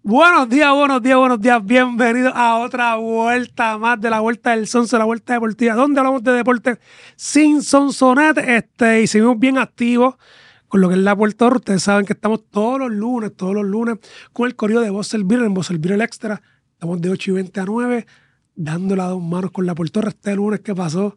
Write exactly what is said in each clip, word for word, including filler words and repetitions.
Buenos días, buenos días, buenos días. Bienvenidos a otra vuelta más de la Vuelta del Sonso, la Vuelta Deportiva, donde hablamos de deporte sin sonsonete. Este, y seguimos bien activos con lo que es la Puerto Rico. Ustedes saben que estamos todos los lunes, todos los lunes, con el correo de Voz Servir, en Voz Servir el Extra. Estamos de ocho y veinte a nueve, dándole a dos manos con la Puerto Rico. Este lunes que pasó,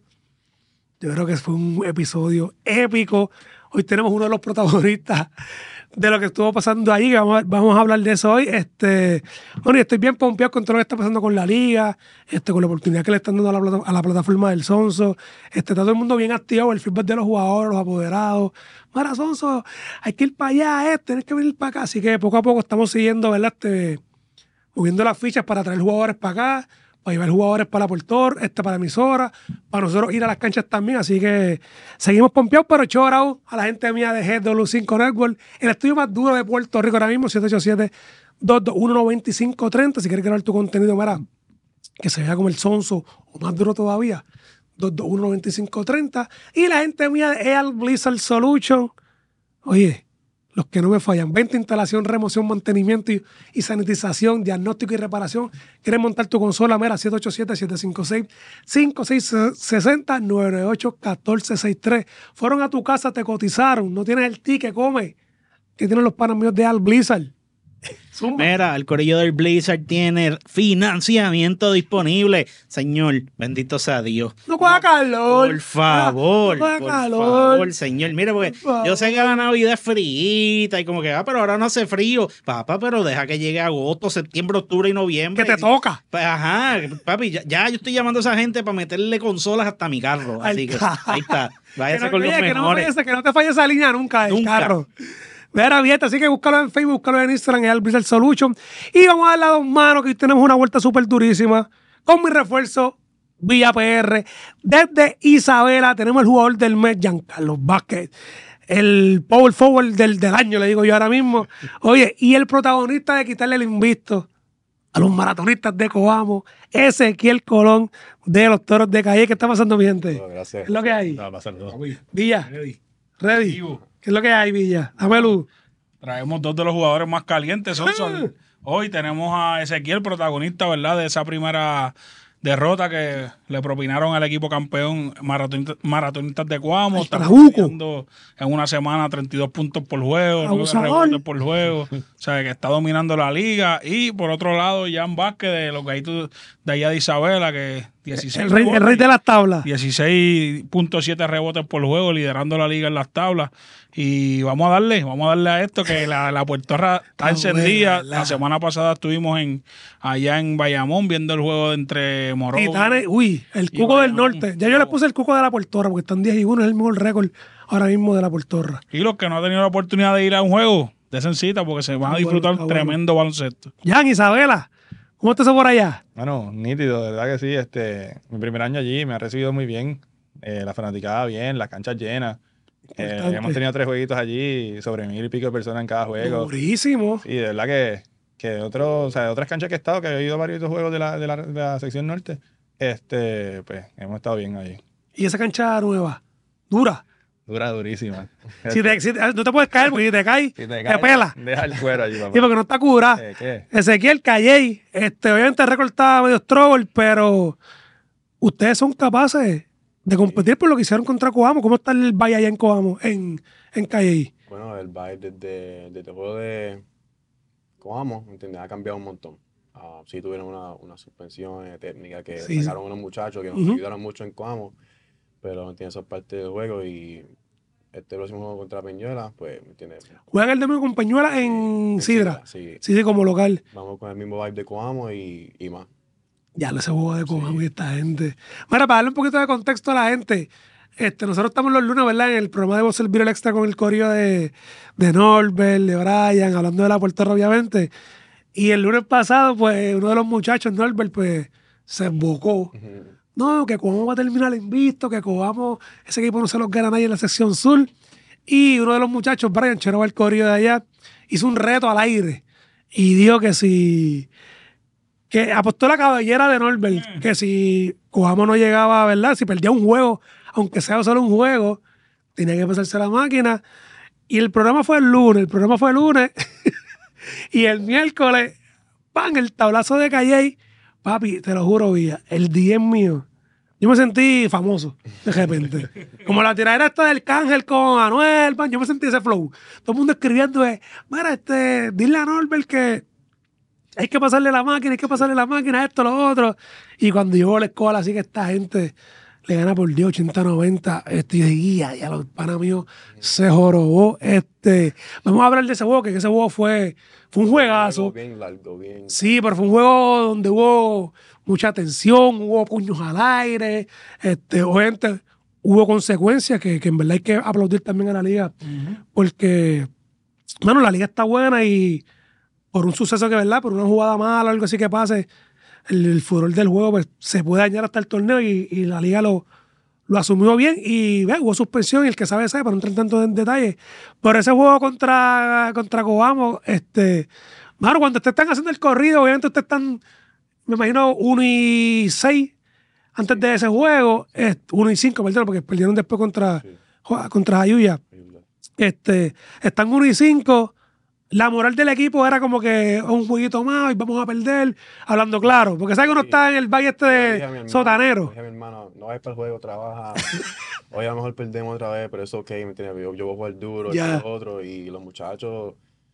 yo creo que fue un episodio épico. Hoy tenemos uno de los protagonistas de lo que estuvo pasando ahí, que vamos a, vamos a hablar de eso hoy. Este, bueno, y estoy bien pompeado con todo lo que está pasando con la liga, este, con la oportunidad que le están dando a la, plata, a la plataforma del Sonso. Este, está todo el mundo bien activo, el feedback de los jugadores, los apoderados. Mara, Sonso, hay que ir para allá, este, tienes que venir para acá. Así que poco a poco estamos siguiendo, ¿verdad? Este, moviendo las fichas para traer jugadores para acá, para llevar jugadores para la Puerto, este, para la emisora, para nosotros ir a las canchas también. Así que seguimos pompeados, pero chorao a la gente mía de G W cinco Network, el estudio más duro de Puerto Rico ahora mismo, siete ocho siete, dos dos uno, nueve cinco tres cero. Si quieres grabar tu contenido, mira, que se vea como el Sonso o más duro todavía, dos dos uno, nueve cinco tres cero. Y la gente mía de E A L Blizzard Solution, oye, los que no me fallan, venta, instalación, remoción, mantenimiento y, y sanitización, diagnóstico y reparación. ¿Quieres montar tu consola? Mira, siete ocho siete, siete cinco seis, cinco seis seis cero, nueve nueve ocho, uno cuatro seis tres. Fueron a tu casa, te cotizaron, no tienes el ticket, come. ¿Qué tienen los panas míos de E A L Blizzard? Zumba. Mira, el corillo del Blizzard tiene financiamiento disponible. Señor, bendito sea Dios. No coja calor. Por favor, no coja por calor. favor, señor. Mire, porque yo sé que la Navidad es fríita y como que, ah, pero ahora no hace frío. Papá, pero deja que llegue agosto, septiembre, octubre y noviembre. Que te toca. Pues, ajá, papi, ya, ya yo estoy llamando a esa gente para meterle consolas hasta mi carro. Así Ahí que está. ahí está. Váyase Que no, con los oye, que mejores. No que no te falle esa línea nunca del Nunca. carro. Vera abierta, así que búscalo en Facebook, búscalo en Instagram, en E A L Blizzard Solution. Y vamos a darle a dos manos, que hoy tenemos una vuelta súper durísima. Con mi refuerzo, Villa P R. Desde Isabela tenemos el jugador del mes, Giancarlo Vázquez. El power forward del, del año, le digo yo ahora mismo. Oye, y el protagonista de quitarle el invicto a los maratonistas de Coamo, Ezequiel Colón, de los Toros de Calle. ¿Qué está pasando, mi gente? No, gracias. ¿Qué es lo que hay? No, pasando. Villa, Ready. ready. Vivo. ¿Qué es lo que hay, Villa? Dame luz. Traemos dos de los jugadores más calientes. Son, son. Hoy tenemos a Ezequiel, protagonista, ¿verdad? De esa primera derrota que le propinaron al equipo campeón maratonistas, maratonistas de Coamo. Está promediando en una semana treinta y dos puntos por juego, nueve rebotes por juego. O sea, que está dominando la liga. Y por otro lado, Jan Vázquez, de los gallitos de allá de Isabela, que dieciséis el, rey, el rey de las tablas. dieciséis punto siete rebotes por juego, liderando la liga en las tablas. Y vamos a darle, vamos a darle a esto, que la, la Puertorra está encendida. La, la semana pasada estuvimos en allá en Bayamón viendo el juego entre Morón. Titanes, uy, el Cuco del Norte. Ya yo le puse el Cuco de la Puertorra, porque están diez y uno, es el mejor récord ahora mismo de la Puertorra. Y los que no han tenido la oportunidad de ir a un juego, desen cita, porque se van a disfrutar bueno, tremendo bueno. baloncesto. Jan, Isabela, ¿cómo estás por allá? Bueno, nítido, de verdad que sí. Este, mi primer año allí me ha recibido muy bien. Eh, la fanaticada bien, las canchas llenas. Eh, hemos tenido tres jueguitos allí, sobre mil y pico de personas en cada juego. Durísimo. Y de verdad que, que de, otro, o sea, de otras canchas que he estado, que he ido a varios juegos de la, de, la, de la sección norte, este, pues hemos estado bien allí. ¿Y esa cancha nueva? ¿Dura? Dura, durísima. Si te, si te, no te puedes caer, porque si te caes, Si te, te pela. Deja el cuero allí, papá. Sí, porque no está curada. ¿Qué, qué? Ezequiel, Calley, este, obviamente el récord está medio struggle, pero ustedes son capaces de competir por lo que hicieron contra Coamo. ¿Cómo está el Valle allá en Coamo, en, en Calley? Bueno, el Valle desde, desde el juego de Coamo, ¿me entiendes? Ha cambiado un montón. Uh, sí tuvieron una, una suspensión eh, técnica que Sí. sacaron unos muchachos que nos Uh-huh. ayudaron mucho en Coamo, pero ¿me entiendes? Eso es parte del juego y este próximo juego contra Peñuela, pues, ¿me entiendes? Juegan el domingo con Peñuela en En Sidra. Sí, Sí, sí, como local. vamos con el mismo vibe de Coamo y, y más. Ya lo ese juego de Coamo y esta gente. Mira, para darle un poquito de contexto a la gente, este, nosotros estamos los lunes, ¿verdad? En el programa de Voz Servir el Extra con el corillo de, de Norbert, de Brian, hablando de la Puerto Rico, obviamente. Y el lunes pasado, pues, uno de los muchachos, Norbert, pues, se embocó. Uh-huh. No, que Coamo va a terminar invicto, que Coamo, ese equipo no se los gana nadie en la sección sur. Y uno de los muchachos, Brian, Chero el corillo de allá, hizo un reto al aire. Y dijo que si... que apostó la cabellera de Norbert, que si Coamo no llegaba, ¿verdad? Si perdía un juego, aunque sea solo un juego, tenía que pasarse la máquina. Y el programa fue el lunes, el programa fue el lunes. Y el miércoles ¡pam! El tablazo de Calle. Papi, te lo juro, Villa, el D M mío. Yo me sentí famoso de repente. Como la tiradera esta del Cángel con Anuel, man, yo me sentí ese flow. Todo el mundo escribiendo, de, mira, este, dile a Norbert que hay que pasarle la máquina, hay que pasarle la máquina, esto, lo otro. Y cuando yo la escuela, así que esta gente le gana por diez, ochenta, noventa, este, y de guía, ya los panas míos se jorobó. Este, vamos a hablar de ese juego, que ese juego fue, fue un juegazo. Bien largo, bien. Sí, pero fue un juego donde hubo mucha tensión, hubo puños al aire, este, obviamente hubo consecuencias que, que en verdad hay que aplaudir también a la liga, uh-huh. porque, bueno, la liga está buena y por un suceso que, ¿verdad? Por una jugada mala o algo así que pase, el, el furor del juego pues, se puede dañar hasta el torneo y, y la liga lo, lo asumió bien y ve, hubo suspensión y el que sabe sabe, para no entrar tanto en detalle. Pero ese juego contra, contra Coamo, este, mano, cuando ustedes están haciendo el corrido, obviamente ustedes están, me imagino, uno y seis antes de ese juego, uno y cinco, perdón, porque perdieron después contra, sí. contra Ayuya. Este, están uno y cinco. La moral del equipo era como que un jueguito más y vamos a perder, hablando claro. Porque sabe que uno sí. está en el valle este de hermano, sotanero. Dije a mi hermano, no vayas para el juego, trabaja. Hoy a lo mejor perdemos otra vez, pero eso es ok, ¿me entiendes? Yo, yo voy a jugar duro, yeah. y otro, y los muchachos,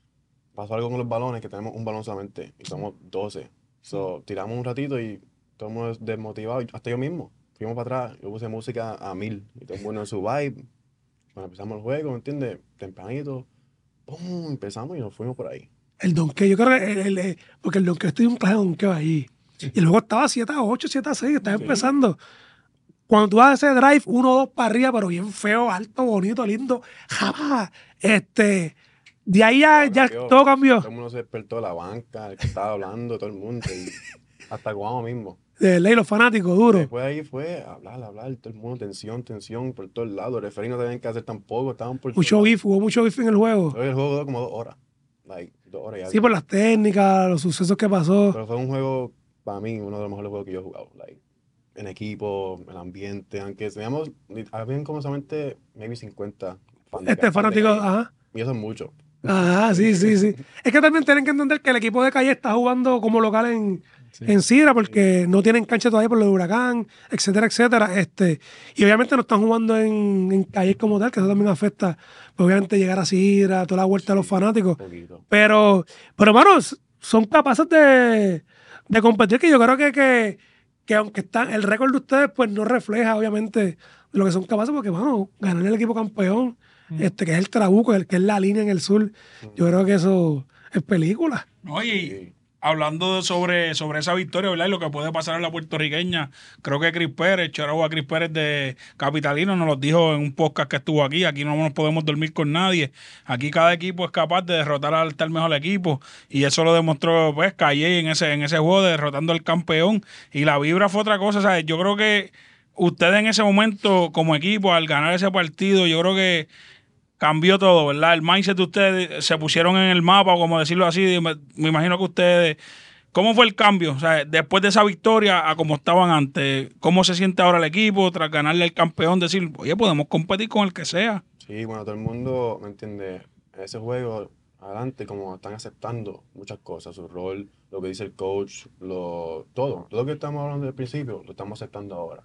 pasó algo con los balones, que tenemos un balón solamente, y somos doce. So, tiramos un ratito y todo el mundo desmotivado, hasta yo mismo. Fuimos para atrás, yo puse música a mil, y todo el mundo en su vibe. Cuando empezamos el juego, ¿me entiendes? Tempranito. ¡Pum! Empezamos y nos fuimos por ahí. El donkey, yo creo que el, el, el, porque el donkey, estoy un clase de donkey ahí. Y luego estaba siete a ocho, siete a seis, estaba sí. empezando. Cuando tú haces ese drive, uno o dos para arriba, pero bien feo, alto, bonito, lindo, jamás. Este, de ahí ya, todo, ya cambió. todo cambió. Todo el mundo se despertó de la banca, el que estaba hablando, todo el mundo, y hasta Guamo mismo. De ley, los fanáticos, duro. Después ahí fue hablar, hablar, todo el mundo, tensión, tensión, por todos lados. Los referees no tenían que hacer tampoco, estaban por mucho beef, hubo mucho beef en el juego. El juego duró como dos horas. Like, dos horas ya. Sí, por las técnicas, los sucesos que pasó. Pero fue un juego, para mí, uno de los mejores juegos que yo he jugado. Like, en equipo, el ambiente, aunque teníamos, habían como solamente, maybe cincuenta fans. Este fanático, ajá. Y eso es mucho. Ajá, sí, sí, sí. Es que también tienen que entender que el equipo de Calle está jugando como local en, sí. en Sidra porque sí. no tienen cancha todavía por el huracán, etcétera, etcétera. Este, y obviamente no están jugando en, en Calle como tal, que eso también afecta, pues, obviamente, llegar a Sidra, toda la vuelta sí, de los fanáticos. Pero, pero, hermanos, son capaces de, de competir, que yo creo que, que, que aunque están, el récord de ustedes, pues no refleja, obviamente, de lo que son capaces, porque, bueno, ganar el equipo campeón. Este, que es el Trabuco, el, que es la línea en el sur. Yo creo que eso es película. Oye, hablando de sobre, sobre esa victoria, ¿verdad? Y lo que puede pasar en la puertorriqueña, creo que Chris Pérez, Choró a Chris Pérez de Capitalino, nos lo dijo en un podcast que estuvo aquí. Aquí no nos podemos dormir con nadie. Aquí cada equipo es capaz de derrotar al tal mejor equipo. Y eso lo demostró, pues, Calle en ese, en ese juego, derrotando al campeón. Y la vibra fue otra cosa, ¿sabes? Yo creo que ustedes en ese momento, como equipo, al ganar ese partido, yo creo que cambió todo, ¿verdad? El mindset de ustedes se pusieron en el mapa, o como decirlo así, me, me imagino que ustedes... ¿Cómo fue el cambio? O sea, después de esa victoria a como estaban antes, ¿cómo se siente ahora el equipo tras ganarle al campeón? Decir, oye, podemos competir con el que sea. Sí, bueno, todo el mundo, ¿me entiende? En ese juego, adelante, como están aceptando muchas cosas, su rol, lo que dice el coach, lo, todo. Todo lo que estamos hablando al principio, lo estamos aceptando ahora.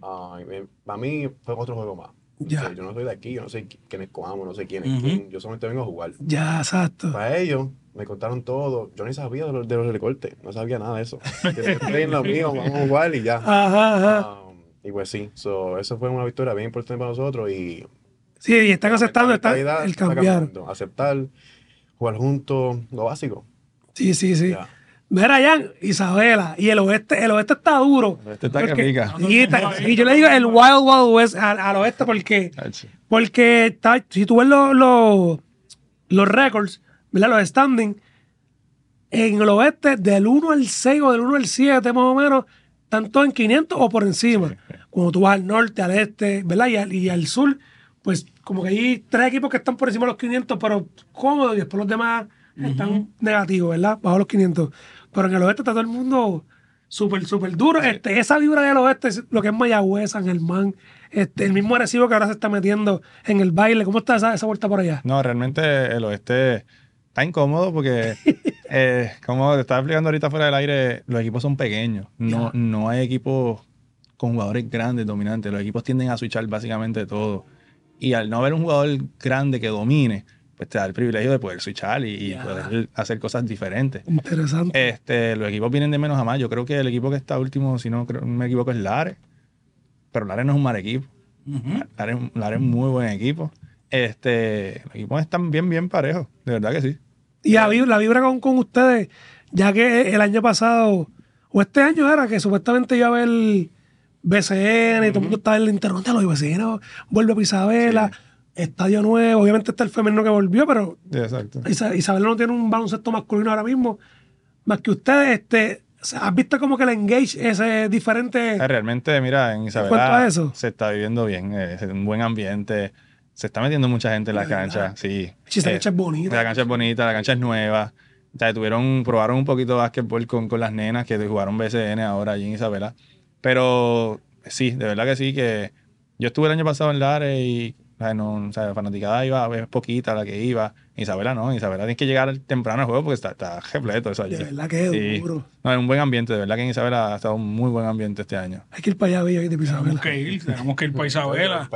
Uh, para mí fue otro juego más. Ya. O sea, yo no soy de aquí, yo no sé quién es Coamo, no sé quién es uh-huh. quién. Yo solamente vengo a jugar. Ya, exacto. Para ellos, me contaron todo. Yo ni sabía de los, de los recortes, no sabía nada de eso. Que estoy en lo mío, vamos a jugar y ya. Ajá, ajá. Um, y pues sí, so, eso fue una victoria bien importante para nosotros. Y sí, y están aceptando están, el cambiar. Aceptar, jugar juntos, lo básico. Sí, sí, sí. Ya. Mira, Jan, Isabela, y el oeste, el oeste está duro. El oeste está que pica. Y, y yo le digo el Wild Wild West al, al oeste porque, porque está, si tú ves los, los, los récords, ¿verdad? Los standings, en el oeste del uno al seis o del uno al siete más o menos, tanto en quinientos o por encima. Cuando tú vas al norte, al este, ¿verdad? Y al, y al sur, pues como que hay tres equipos que están por encima de los quinientos, pero cómodos, y después los demás están uh-huh. negativos, ¿verdad? Bajo los quinientos. Pero en el oeste está todo el mundo súper, súper duro. Sí. Este, esa vibra del oeste, lo que es Mayagüez, San Germán, este, el mismo Arecibo que ahora se está metiendo en el baile. ¿Cómo está esa, esa vuelta por allá? No, realmente el oeste está incómodo porque Eh, como te estaba explicando ahorita fuera del aire, los equipos son pequeños. No, no hay equipos con jugadores grandes, dominantes. Los equipos tienden a switchar básicamente todo. Y al no haber un jugador grande que domine, pues te da el privilegio de poder switchar y, y poder hacer cosas diferentes. Interesante. Este, los equipos vienen de menos a más. Yo creo que el equipo que está último, si no creo, me equivoco, es Lares. Pero Lares no es un mal equipo. Uh-huh. Lares, Lares es un muy buen equipo. Este, los equipos están bien, bien parejos. De verdad que sí. Y la vibra, la vibra con, con ustedes, ya que el año pasado, o este año era que supuestamente iba a haber B C N, uh-huh. y todo el mundo estaba en el internet, los B C N vuelve a Isabela, sí. Estadio nuevo, obviamente está el femenino que volvió, pero sí, exacto. Isabela no tiene un baloncesto masculino ahora mismo, más que ustedes, este, ¿has visto como que el engage ese diferente? Realmente, mira, en Isabela eso? se está viviendo bien, es un buen ambiente. Se está metiendo mucha gente en la cancha, sí. Sí, esta cancha es bonita. La cancha es bonita, la cancha es nueva. O sea, tuvieron, probaron un poquito de básquetbol con, con las nenas que jugaron B C N ahora allí en Isabela. Pero sí, de verdad que sí, que yo estuve el año pasado en Lares y o sea, no, o sea, la fanaticada iba, es poquita la que iba. Isabela no, Isabela tienes que llegar temprano al juego porque está, está repleto eso allí. De verdad que es sí. duro. No, es un buen ambiente, de verdad que en Isabela ha estado un muy buen ambiente este año. Hay que ir para allá, Villa, de Isabela. Tenemos que ir, tenemos que ir para Isabela.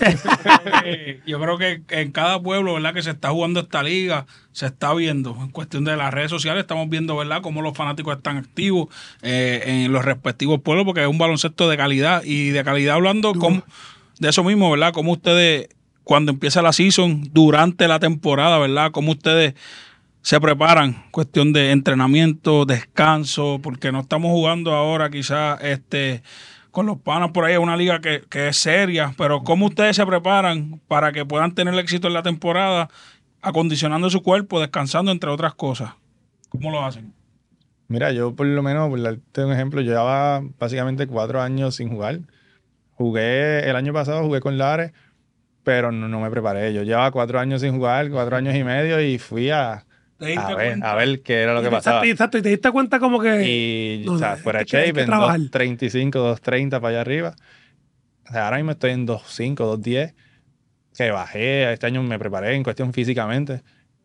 Yo creo que en cada pueblo, ¿verdad? Que se está jugando esta liga, se está viendo. En cuestión de las redes sociales, estamos viendo, ¿verdad? Cómo los fanáticos están activos eh, en los respectivos pueblos, porque es un baloncesto de calidad. Y de calidad hablando, como, de eso mismo, ¿verdad? Como ustedes, cuando empieza la season, durante la temporada, ¿verdad? Cómo ustedes se preparan, cuestión de entrenamiento, descanso, porque no estamos jugando ahora quizás este, con los panas por ahí, es una liga que, que es seria, pero cómo ustedes se preparan para que puedan tener éxito en la temporada, acondicionando su cuerpo, descansando, entre otras cosas. ¿Cómo lo hacen? Mira, yo por lo menos, por darte un ejemplo, yo llevaba básicamente cuatro años sin jugar. Jugué, el año pasado jugué con Lares, pero no, no me preparé. Yo llevaba cuatro años sin jugar, cuatro años y medio, y fui a, a, ver, a ver qué era lo que pasaba. Exacto, y te diste cuenta como que... Y, no, o sea, fuera de shape, en dos treinta y cinco, dos treinta para allá arriba. O sea, ahora mismo estoy en dos cinco, dos diez, que bajé. Este año me preparé en cuestión físicamente.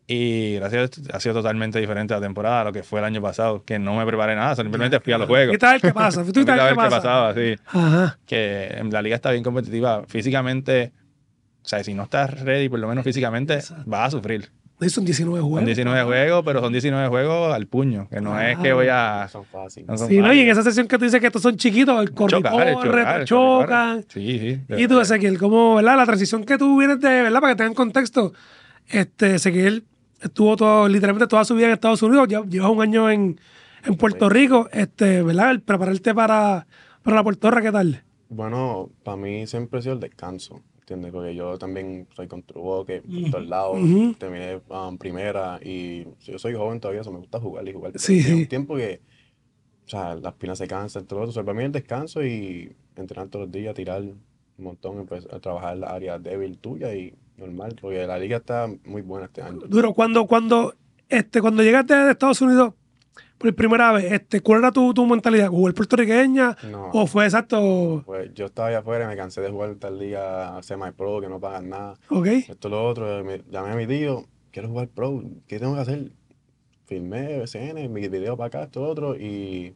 Y gracias a Dios ha sido totalmente diferente la temporada a lo que fue el año pasado, que no me preparé nada, simplemente fui a los juegos. ¿Qué tal qué pasa? ¿Qué tal qué pasaba? Sí. Ajá. Que la liga está bien competitiva. Físicamente... O sea, si no estás ready, por lo menos físicamente, exacto, vas a sufrir. Son diecinueve juegos. Son diecinueve juegos, pero son diecinueve juegos al puño, que no ah, es que voy a... No son fáciles. No son sí, fáciles. ¿no? Y en esa sesión que tú dices que estos son chiquitos, el corre, corre, chocar, chocan. Sí, sí. Y tú, Ezequiel, ¿cómo, verdad? La transición que tú vienes de, ¿verdad? Para que tengan contexto, este, Ezequiel estuvo todo, literalmente toda su vida en Estados Unidos, ya llevas un año en, en Puerto Rico, este, ¿verdad? El prepararte para, para la Puerto Rico, ¿qué tal? Bueno, para mí siempre ha sido el descanso. ¿Entiendes? Porque yo también soy con True que por todos lados, uh-huh. terminé um, primera y yo soy joven todavía, eso me gusta jugar y jugar. Sí, sí. Un tiempo que, o sea, las piernas se cansan, todo eso. O sea, para mí el descanso y entrenar todos los días, tirar un montón, empezar a trabajar en la área débil tuya y normal, porque la liga está muy buena este año. Duro, cuando, cuando, este, cuando llegaste de Estados Unidos por primera vez, este, ¿cuál era tu, tu mentalidad? ¿Jugar puertorriqueña? No, ¿O fue exacto? Pues yo estaba allá afuera y me cansé de jugar tal liga semi-pro, que no pagan nada. Ok. Esto, lo otro. Me, llamé a mi tío, quiero jugar pro, ¿qué tengo que hacer? Filmé B C N, mi video para acá, esto, lo otro, y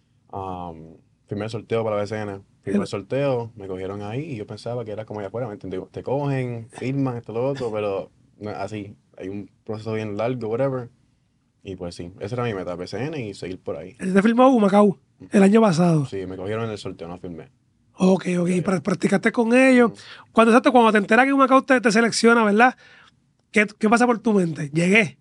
um, firmé el sorteo para la B C N. Firmé el sorteo, me cogieron ahí y yo pensaba que era como allá afuera, ¿me entiendes? Te cogen, firman, esto, lo otro, pero no, así, hay un proceso bien largo, whatever. Y pues sí, esa era mi meta, B C N y seguir por ahí. ¿Te firmó Humacao el año pasado? Sí, me cogieron en el sorteo, no firmé. Ok, ok, sí. Practicaste con ellos. Mm. Cuando, exacto, cuando te enteras que Humacao te, te selecciona, ¿verdad? ¿Qué, ¿Qué pasa por tu mente? Llegué.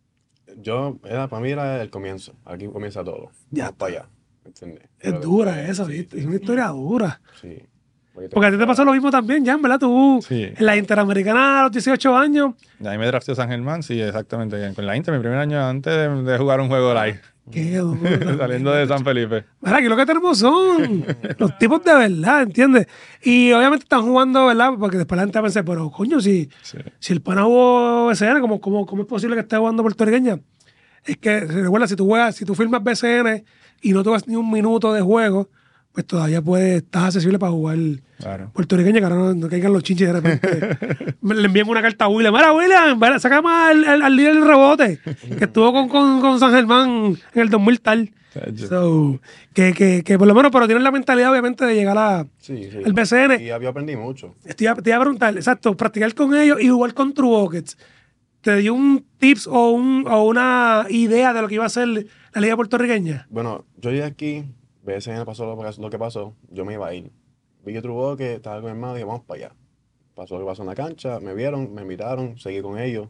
Yo, era, para mí era el comienzo, aquí comienza todo. Ya. Vamos para allá, ¿entiendes? Es Pero dura después, esa, sí, ¿viste? sí, Es una historia dura. Sí. Porque a ti te pasó lo mismo también, Jan, ¿verdad? Tú, sí. en la Interamericana a los dieciocho años. De ahí me drafteó San Germán, sí, exactamente. Con la Inter, mi primer año antes de, de jugar un juego live. Qué duro. Saliendo de San Felipe. Mira, aquí lo que tenemos son los tipos de verdad, ¿entiendes? Y obviamente están jugando, ¿verdad? Porque después la gente va a pensar, pero coño, si, sí. si el pana jugó B C N, ¿cómo, cómo, ¿cómo es posible que esté jugando puertorriqueña? Es que, recuerda, si tú juegas, si tú firmas B C N y no tuvas ni un minuto de juego, pues todavía puede, estás accesible para jugar Claro. puertorriqueño, que ahora no, no caigan los chinches de repente. Me- le envían una carta a William. Mira, William, vale, sácame al, al- al líder del rebote, que estuvo con, con, con San Germán en el dos mil tal. So, que, que, que por lo menos, pero tienen la mentalidad, obviamente, de llegar a, Sí, sí. al B C N. Y yo aprendí mucho. Te iba, te iba a preguntar, exacto, practicar con ellos y jugar con True Buckets. ¿Te dio un tips o, un, o una idea de lo que iba a ser la liga puertorriqueña? Bueno, yo llegué aquí, B S N pasó lo, lo que pasó, yo me iba a ir. Vi que True que estaba con mi hermano y dije, vamos para allá. Pasó lo que pasó en la cancha, me vieron, me invitaron, seguí con ellos.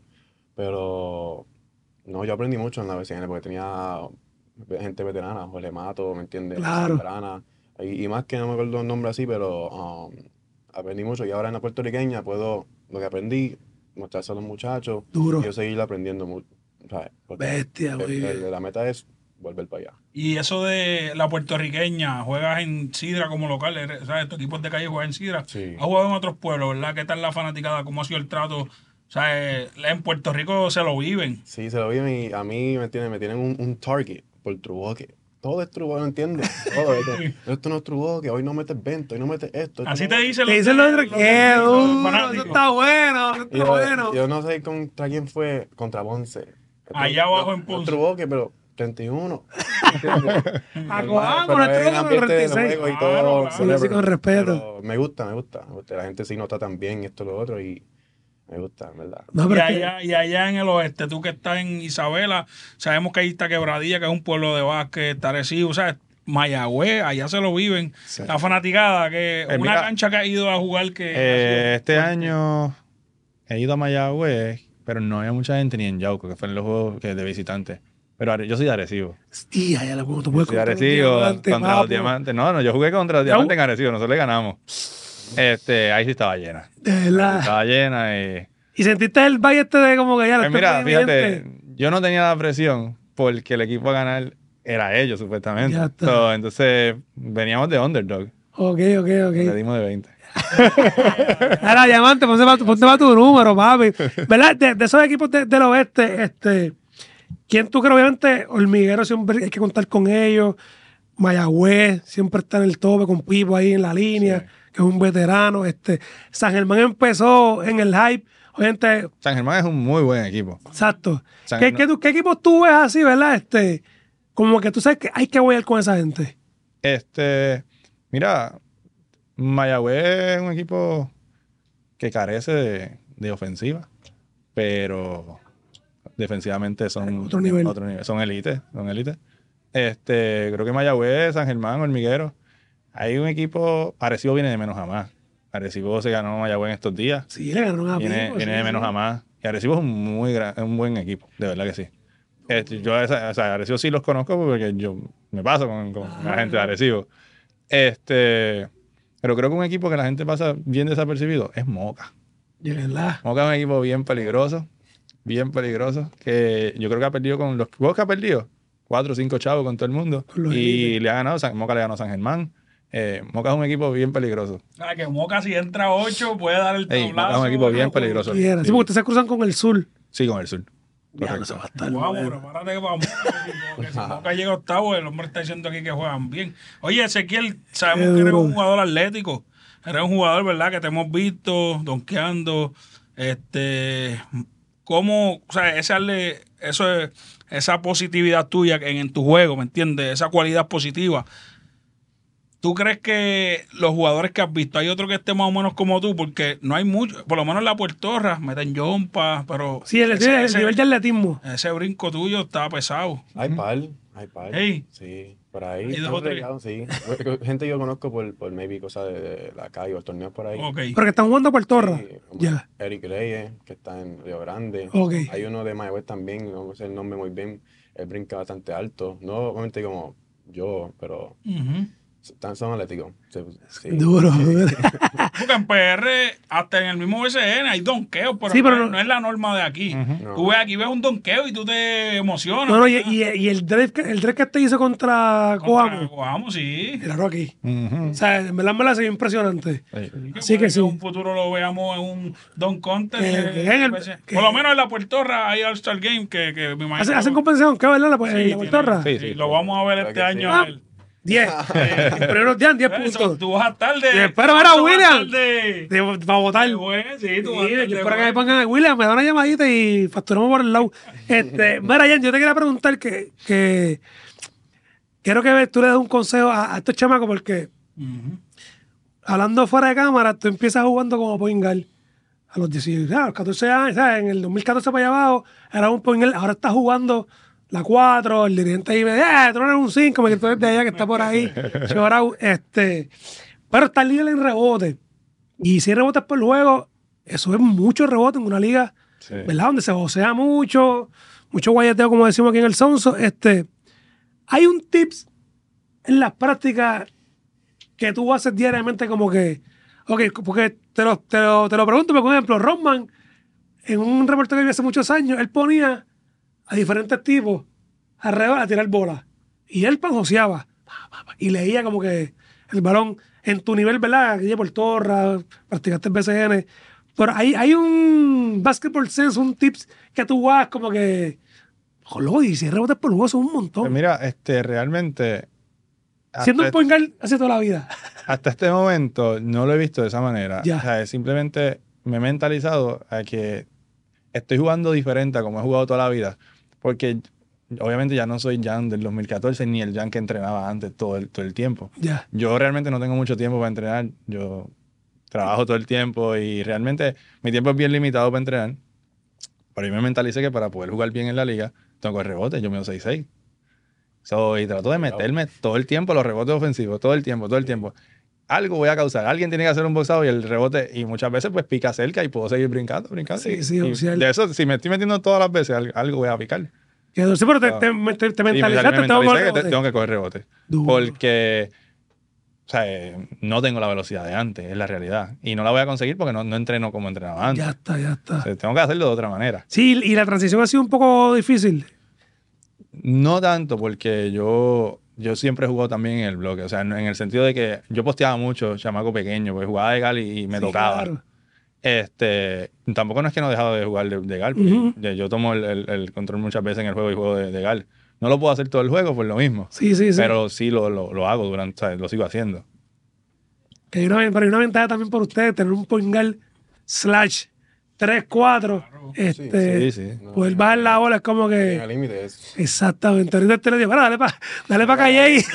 Pero no, yo aprendí mucho en la B C N porque tenía gente veterana, Jorge Mato, ¿me entiendes? Claro. Zambrana, y, y más que no me acuerdo el nombre así, pero um, aprendí mucho. Y ahora en la puertorriqueña puedo, lo que aprendí, mostrárselo a los muchachos. Duro. Y yo seguir aprendiendo mucho. ¿Sabes? Porque Bestia, muy el- bien. el- la meta es volver para allá. Y eso de la puertorriqueña, juegas en Sidra como local, eres- ¿sabes? Tu equipo de calle juega en Sidra. Sí. Has jugado en otros pueblos, ¿verdad? ¿Qué tal la fanaticada? ¿Cómo ha sido el trato? O sea, eh, en Puerto Rico se lo viven. Sí, se lo viven y a mí me tienen, me tienen un, un target por True. Todo es True, ¿no entiendes? Todo es, esto no es True, que hoy no metes veinte, hoy no metes esto. esto Así no te va- dicen Te dicen lo otro, qué los duro, fanáticos. eso está bueno, eso Y está yo, bueno. yo no sé contra quién fue, contra Ponce. Allá abajo en No, Ponce. no True, pero treinta y uno. ¿entiendes? Acogamos, Pero no es es el True, ambiente pero del treinta y seis. juego y Claro, todo. claro. Sí, whatever. así con respeto. Pero me gusta, me gusta, me gusta. La gente sí nota también esto, lo otro y me gusta, en verdad. No, Y pero es que- allá, y allá en el oeste, tú que estás en Isabela, sabemos que ahí está Quebradilla, que es un pueblo de básquet, está Arecibo, o sea, Mayagüez, allá se lo viven. La fanaticada, que Eh, una mira, cancha que ha ido a jugar que... ha Eh, sido este fuerte. año he ido a Mayagüez, pero no había mucha gente ni en Yauco, que fueron los juegos que de visitantes. Pero Are- yo soy de Arecibo. Tía, ya la tú puedes Soy de contra los Arecibo diamantes, contra papo. los diamantes. No, no, yo jugué contra los ¿Ya? diamantes en Arecibo, nosotros le ganamos. Este, ahí sí estaba llena. De verdad. Estaba llena y... Y sentiste el valle este de como que ya lo Pues mira, estoy fíjate, pendiente. yo no tenía la presión porque el equipo a ganar era ellos, supuestamente. Ya está. So, entonces, veníamos de underdog. Ok, ok, Le ok. dimos de veinte. Ahora, diamante, ponte para tu, ponte pa' tu número, papi. ¿Verdad? De, de esos equipos de- del oeste, este, ¿quién tú crees? Obviamente, Hormiguero siempre hay que contar con ellos. Mayagüez siempre está en el tope con Pipo ahí en la línea, Sí. que es un veterano. Este, San Germán empezó en el hype. Obviamente, San Germán es un muy buen equipo. exacto. San- ¿Qué, no- qué, tú- qué equipos tú ves así, verdad? Este, como que tú sabes que hay que jugar con esa gente. Este, mira, Mayagüez es un equipo que carece de, de ofensiva, pero defensivamente son Otro nivel. son élite, son élite. Este, creo que Mayagüez, San Germán, Hormiguero, hay un equipo, Arecibo viene de menos a más. Arecibo se ganó Mayagüez en estos días, Sí, le ganaron a viene, Pipo, viene sí, de menos sí. a más. Y Arecibo es un muy gran, es un buen equipo, de verdad que sí. Este, yo a esa- o sea, Arecibo sí los conozco porque yo me paso con, con la gente de Arecibo. Este, pero creo que un equipo que la gente pasa bien desapercibido es Moca. De verdad. Moca es un equipo bien peligroso, bien peligroso, que yo creo que ha perdido con los juegos que ha perdido, cuatro o cinco chavos con todo el mundo, Con los y élites. le ha ganado, San- Moca le ganó a San Germán. Eh, Moca es un equipo bien peligroso. Ah, que Moca si entra ocho puede dar el Ey, tablazo. Moca es un equipo bien ¿no? peligroso. Quiera. Sí, Sí. porque ustedes se cruzan con el sur. Sí, con el sur. Ya, Correcto. eso va a estar Vamos, bueno. prepárate que vamos. Porque si Moca llega octavo, el hombre está diciendo aquí que juegan bien. Oye, Ezequiel, sabemos Qué que eres duro. un jugador atlético. Eres un jugador, ¿verdad? Que te hemos visto donkeando. Este, ¿cómo, o sea, esa, le- eso es- esa positividad tuya en, en tu juego, ¿me entiendes? Esa cualidad positiva. ¿Tú crees que los jugadores que has visto, hay otro que esté más o menos como tú? Porque no hay mucho, por lo menos en la Puertorra, meten jompa, pero Sí, el, ese, el ese- nivel de atletismo. ese brinco tuyo está pesado. Hay par, hay par. Ey. Sí, por ahí. Hay dos estamos o tres. regados, sí. Gente que yo conozco por, por maybe cosas de, de la calle o torneos por ahí. Ok. Pero que están jugando por Torra. Sí, como Ya. Eric Reyes, que está en Río Grande. Ok. Hay uno de Mayagüez también, no sé el nombre muy bien. Él brinca bastante alto. No obviamente como yo, pero Ujú. están- son atléticos. Sí, sí. Duro. Porque en P R, hasta en el mismo B C N, hay donkeos, pero, Sí, pero no, no- no es la norma de aquí. No. Tú ves aquí, ves un donqueo y tú te emocionas. No, no, y, y, y el drive que, el drive que te hizo contra Coamo. Vamos, sí. Míralo aquí. Ujú. O sea, en verdad me la sido impresionante. Sí. Así que puede sí. en un futuro lo veamos en un Don Contest. Que- eh, que en el- B C. que- Por lo menos en la Puertorra hay All-Star Game que, que me imagino. Hacen, hacen compensación, ¿qué verdad? La, Sí, en la tiene- Puertorra. Sí, sí, sí. lo vamos a ver Claro este que año. sí. en el- diez. Los primeros días, diez Eso, puntos. tú vas a estar de. Y espero ver a tú vas William. estar de- De- Para votar. de buen, sí, tú Sí, vas a estar yo de espero que me buen. pongan a William, me da una llamadita y facturamos por el lado. Este, mira, Jan, yo te quería preguntar que, que quiero que tú le des un consejo a, a estos chamacos porque Ujú. hablando fuera de cámara, tú empiezas jugando como point guard a los dieciséis, a los catorce años, ¿sabes? En el dos mil catorce para allá abajo era un point guard, ahora estás jugando la cuatro, el dirigente ahí me dice, eh, tú no eres un cinco, me tú eres de allá que está por ahí. Chorau, este, pero está líder en rebote. Y si hay rebotes por juego, eso es mucho rebote en una liga, Sí. ¿verdad? Donde se vocea mucho, mucho guayeteo, como decimos aquí en el Sonso. Este, hay un tips en las prácticas que tú haces diariamente como que, ok, porque te lo, te lo, te lo pregunto, porque, por ejemplo, Rodman, en un reportaje que vi hace muchos años, él ponía a diferentes tipos alrededor a tirar bola. Y él panjoseaba pa, pa, pa, y leía como que el balón en tu nivel, ¿verdad? Que por torra, practicaste el B C N. Pero hay, hay un basketball sense, un tips que tú vas como que, jolo, y si rebotes por juego son un montón. Pues mira, este, realmente. Siendo un hasta, point guard hace toda la vida. hasta este momento no lo he visto de esa manera. Ya. O sea, simplemente me he mentalizado a que estoy jugando diferente a como he jugado toda la vida. Porque obviamente ya no soy Jan del dos mil catorce ni el Jan que entrenaba antes todo el, todo el tiempo. Ya. Yo realmente no tengo mucho tiempo para entrenar. Yo trabajo todo el tiempo y realmente mi tiempo es bien limitado para entrenar. Pero yo me mentalicé que para poder jugar bien en la liga tengo que rebote. Yo mido seis seis. So, y trato de meterme todo el tiempo a los rebotes ofensivos, todo el tiempo, todo el tiempo. Algo voy a causar. Alguien tiene que hacer un boxado y el rebote, y muchas veces pues pica cerca y puedo seguir brincando, brincando. Sí, y, sí, y oficial. de eso, si me estoy metiendo todas las veces, algo, algo voy a picar. Que no sé, pero te, Ah. te, te, te Y me, mentalizaste, me tengo que mentalicé que rebote. te- tengo que coger rebote. Duro. Porque, o sea, eh, no tengo la velocidad de antes, es la realidad. Y no la voy a conseguir porque no, no entreno como entrenaba antes. Ya está, ya está. O sea, tengo que hacerlo de otra manera. Sí, y la transición ha sido un poco difícil. No tanto, porque yo, yo siempre he jugado también en el bloque. O sea, en en el sentido de que yo posteaba mucho, chamaco pequeño, porque jugaba de gal y, y me Sí, tocaba. claro. Este, tampoco no es que no he dejado de jugar de, de gal, porque Ujú. yo, yo tomo el, el- el control muchas veces en el juego y juego de, de gal. No lo puedo hacer todo el juego por lo mismo, Sí, sí, sí. pero sí lo, lo, lo hago durante, o sea, lo sigo haciendo. Que hay una, pero hay una ventaja también por ustedes, tener un point guard slash tres cuatro. Este, Sí, sí. No, poder bajar la bola es como En el que. límite es. Exactamente. Ahorita te le digo, dale para dale pa Calle.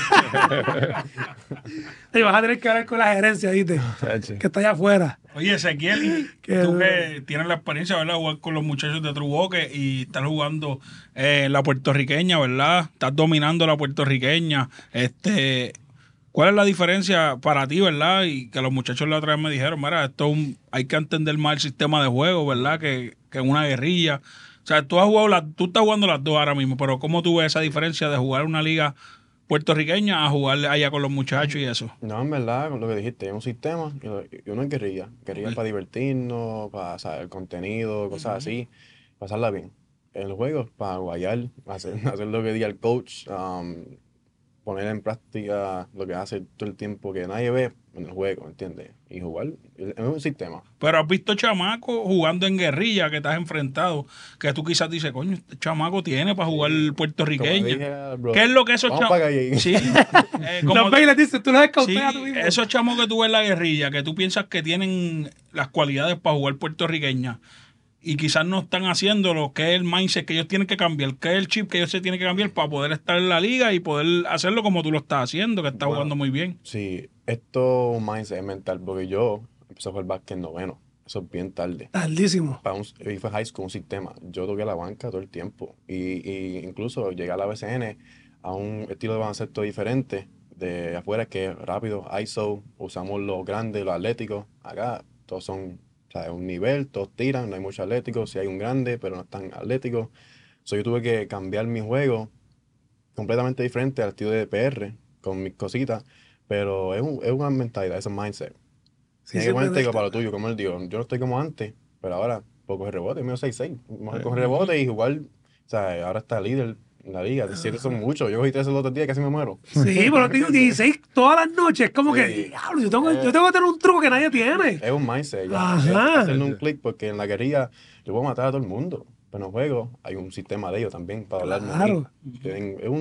Y vas a tener que hablar con la gerencia, ¿viste? Chacho. Que está allá afuera. Oye, Ezequiel, Qué tú duro. que tienes la experiencia, ¿verdad? Jugar con los muchachos de Truboque y estar jugando eh, en la puertorriqueña, ¿verdad? Estás dominando la puertorriqueña. Este, ¿cuál es la diferencia para ti, verdad? Y que los muchachos la otra vez me dijeron, mira, esto es un- hay que entender más el sistema de juego, ¿verdad? Que, que en una guerrilla. O sea, tú has jugado las, tú estás jugando las dos ahora mismo, pero ¿cómo tú ves esa diferencia de jugar una liga puertorriqueña a jugar allá con los muchachos y eso? No, en verdad, con lo que dijiste, es un sistema y lo- y uno es guerrilla. Guerrilla Ok. para divertirnos, para saber el contenido, cosas así, pasarla bien. En los juegos, para guayar, hacer, hacer lo que diga el coach, um, poner en práctica lo que hace todo el tiempo que nadie ve en el juego, ¿entiendes? Y jugar, es un sistema. Pero has visto chamacos jugando en guerrilla que te has enfrentado, que tú quizás dices, coño, este chamaco tiene para jugar Como puertorriqueño. dije, bro, ¿Qué es lo que esos vamos para chamacos... Calle. Sí, eh, como- Los ve y les dices, tú los sí, escauteas tú mismo. esos chamos que tú ves en la guerrilla, que tú piensas que tienen las cualidades para jugar puertorriqueña y quizás no están haciendo lo que es el mindset que ellos tienen que cambiar, que es el chip que ellos se tienen que cambiar para poder estar en la liga y poder hacerlo como tú lo estás haciendo, que estás Bueno. jugando muy bien. Sí, esto es un mindset mental, porque yo empecé a jugar básquet en noveno, eso es bien tarde. Tardísimo. Para un, y fue high school, un sistema. Yo toqué la banca todo el tiempo. Y, y incluso llegué a la B C N a un estilo de baloncesto diferente. De afuera, que es rápido, I S O, usamos los grandes, los atléticos. Acá todos son, o sea, un nivel, todos tiran, no hay mucho atlético. Sí hay un grande, pero no es tan atlético. So, yo tuve que cambiar mi juego completamente diferente al estilo de P R, con mis cositas. Pero es, un, es una mentalidad, es un mindset. Sí, Tienes que siempre ponerte de- para lo tuyo, como él dijo. Yo no estoy como antes, pero ahora puedo coger rebote, medio seis seis. Vamos a coger rebote y jugar. O sea, ahora está líder en la liga. siete son muchos. Yo cogí tres el otro día y casi me muero. Sí, pero te digo, dieciséis todas las noches. Como que, Sí. diablo, yo tengo, yo tengo que tener un truco que nadie tiene. Es un mindset. Ya. Ajá. Es hacerle un clic porque en la guerrilla yo puedo matar a todo el mundo. Pero en los juegos hay un sistema de ellos también para hablarme. a mí. Claro. Tienen- Es un,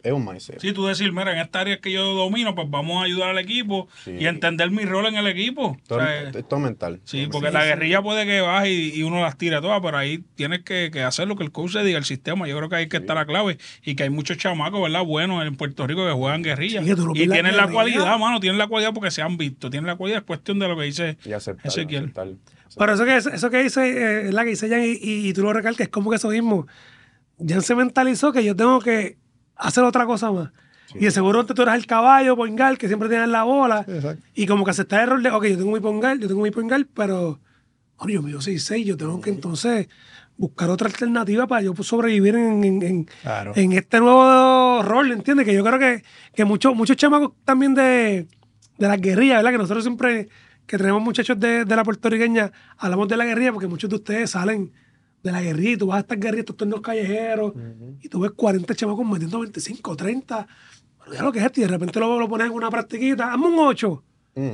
es un mindset. Sí, tú decir, mira, en esta área que yo domino, pues vamos a ayudar al equipo Sí. y entender mi rol en el equipo. Todo, O sea, es todo mental. sí, Todo porque mental. la guerrilla puede que baje y, y uno las tira todas, pero ahí tienes que, que hacer lo que el coach le diga, el sistema. Yo creo que ahí que está la clave y que hay muchos chamacos, ¿verdad? Buenos en Puerto Rico que juegan guerrilla. Sí, que tú lo y ves la tienen la guerrilla. cualidad, mano, tienen la cualidad porque se han visto. Tienen la cualidad, es cuestión de lo que dice Y aceptar, Ezequiel. aceptar. Pero eso que, eso que dice, eh, la que dice Jan, y, y, y tú lo recalcas, es como que eso mismo. Jan se mentalizó que yo tengo que hacer otra cosa más. Sí. Y de seguro tú eres el caballo, pongal, que siempre tienes la bola. Exacto. Y como que aceptar el rol de, ok, yo tengo mi pongal, yo tengo mi pongal, pero bueno, yo mido seis seis, yo tengo que entonces buscar otra alternativa para yo sobrevivir en, en, en, Claro. en este nuevo rol, ¿entiendes? Que yo creo que, que muchos muchos chamacos también de, de las guerrillas, ¿verdad? Que nosotros siempre, que tenemos muchachos de, de la puertorriqueña, hablamos de la guerrilla porque muchos de ustedes salen de la guerrilla y tú vas a estas guerrillas, estos torneos callejeros, y tú ves cuarenta chamacos metiendo veinticinco, treinta, pero ya lo que es esto, y de repente lo, lo pones en una practiquita, hazme un ocho, Mm.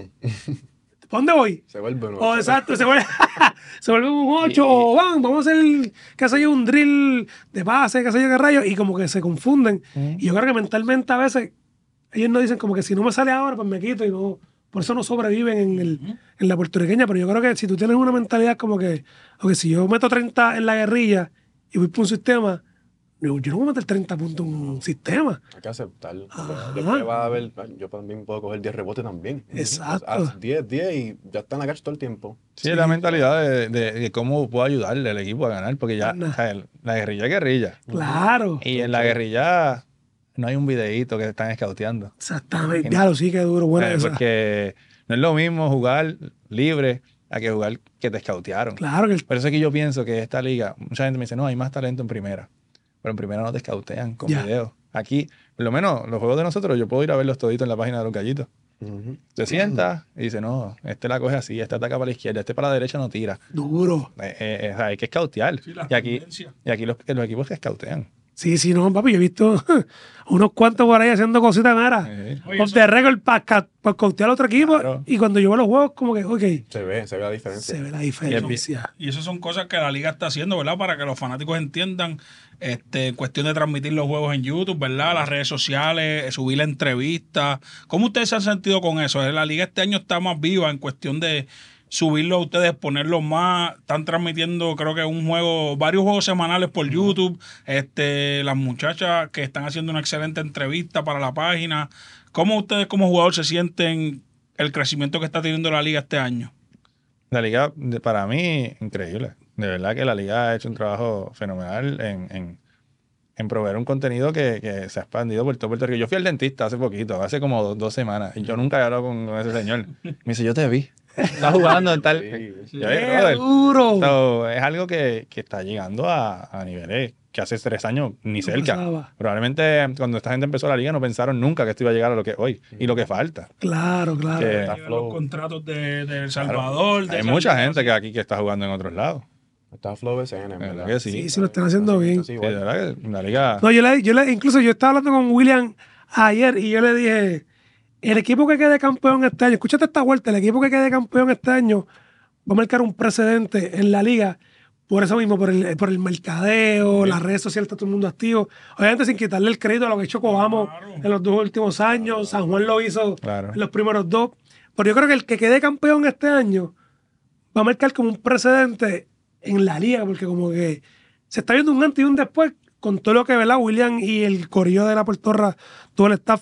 ¿para dónde voy? Se vuelve uno. O exacto, se vuelve, se vuelve un ocho, o van, vamos a hacer, qué sé yo, un drill de pase, qué sé yo, qué rayos, y como que se confunden. Y yo creo que mentalmente a veces ellos no dicen como que si no me sale ahora, pues me quito y no, por eso no sobreviven en, el, en la puertorriqueña. Pero yo creo que si tú tienes una mentalidad como que, ok, si yo meto treinta en la guerrilla y voy por un sistema, yo, yo no voy a meter treinta puntos en un sistema. Hay que aceptarlo. Ajá. Después va a haber, yo también puedo coger diez rebotes también. Exacto. Haz diez, diez y ya está en la cancha todo el tiempo. Sí, es la mentalidad de, de- de cómo puedo ayudarle al equipo a ganar, porque ya, Anda. o sea, el- la guerrilla es guerrilla. Claro. Y en la guerrilla no hay un videíto que te están escauteando. Exactamente. Ya lo sí que duro. Buena Eh, esa. porque no es lo mismo jugar libre a que jugar que te escautearon. Claro que el- Por eso es que yo pienso que esta liga, mucha gente me dice, no, hay más talento en primera. Pero en primera no te escautean con Ya. videos. Aquí, por lo menos los juegos de nosotros, yo puedo ir a verlos toditos en la página de los gallitos. Ujú. Te sientas y dice, no, este la coge así, este ataca para la izquierda, este para la derecha no tira. duro. Eh, eh, o sea, hay que escautear. Sí, las y aquí, tendencias. y aquí los, los equipos que escautean. Sí, sí, no, papi, yo he visto unos cuantos por ahí haciendo cositas, mira. Eh, Oye, Off eso- the record para costear al otro equipo. Claro. Y cuando yo veo los juegos, como que, ok, Se ve, se ve la diferencia. se ve la diferencia. Y eso son cosas que la liga está haciendo, ¿verdad? Para que los fanáticos entiendan, este, en cuestión de transmitir los juegos en YouTube, ¿verdad? Las redes sociales, eh, subir la entrevista. ¿Cómo ustedes se han sentido con eso? La liga este año está más viva en cuestión de subirlo a ustedes, ponerlo más. Están transmitiendo, creo que un juego, varios juegos semanales por YouTube. Este, las muchachas que están haciendo una excelente entrevista para la página. ¿Cómo ustedes como jugador se sienten el crecimiento que está teniendo la liga este año? La liga, de- para mí, increíble. De verdad que la liga ha hecho un trabajo fenomenal en, en, en proveer un contenido que, que se ha expandido por todo Puerto Rico. Yo fui al dentista hace poquito, hace como dos, dos semanas, y yo nunca he hablado con, con ese señor. Me dice, yo te vi. Estás jugando en tal... Sí. Yo, "Hey, ¡Qué brother". duro! So, es algo que, que está llegando a, a niveles que hace tres años ni No cerca. pasaba. Probablemente cuando esta gente empezó la liga no pensaron nunca que esto iba a llegar a lo que es hoy y lo que falta. Claro, claro. Que- Está Los flow. contratos de, de El Claro. Salvador. de Hay San mucha Luis. gente que aquí que está jugando en otros lados. Está Flow B C N, De verdad ¿verdad? que sí. Sí, sí, lo están haciendo bien. Sí, Sí, igual. de verdad que la liga... No, yo le, yo le, incluso yo estaba hablando con William ayer y yo le dije, el equipo que quede campeón este año, escúchate esta vuelta, el equipo que quede campeón este año va a marcar un precedente en la liga, por eso mismo, por el, por el mercadeo, las redes sociales, está todo el mundo activo. Obviamente sin quitarle el crédito a lo que ha hecho Coamo Claro. en los dos últimos años, San Juan lo hizo Claro. en los primeros dos, pero yo creo que el que quede campeón este año va a marcar como un precedente en la liga, porque como que se está viendo un antes y un después con todo lo que, ¿verdad? William y el corillo de la Portorra, todo el staff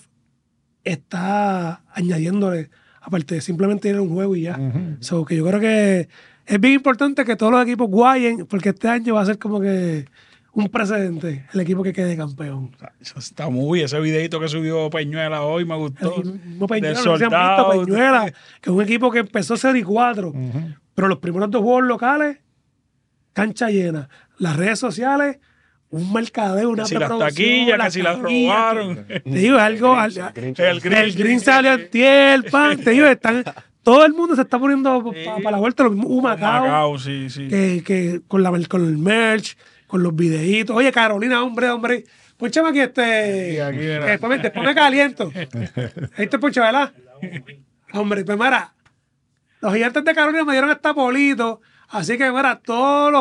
está añadiéndole, aparte de simplemente ir a un juego y ya. Ujú. So, que yo creo que es bien importante que todos los equipos guayen, porque este año va a ser como que un precedente, el equipo que quede campeón. Eso está muy, ese videito que subió Peñuela hoy me gustó. El mismo Peñuela, De no sé si han visto, soldado. Peñuela, que es un equipo que empezó cero y cuatro, Ujú. pero los primeros dos juegos locales, cancha llena. Las redes sociales, un mercadeo, una Que si las preproducción, taquillas, que si las taquillas, robaron. que- Te digo, es algo... al- Grinch. El Grinch. el Green salió antier, pan, te digo, están... Todo el mundo se está poniendo para la vuelta, lo mismo Humacao, Macao, sí, sí. que, que con, la, con el merch, con los videitos. Oye, Carolina, hombre, hombre, ponchame aquí este... aquí, mira. que después, me- después me caliento. Ahí te poncho, ¿verdad? Hombre, pues mira, los gigantes de Carolina me dieron esta polito, así que mira, todos los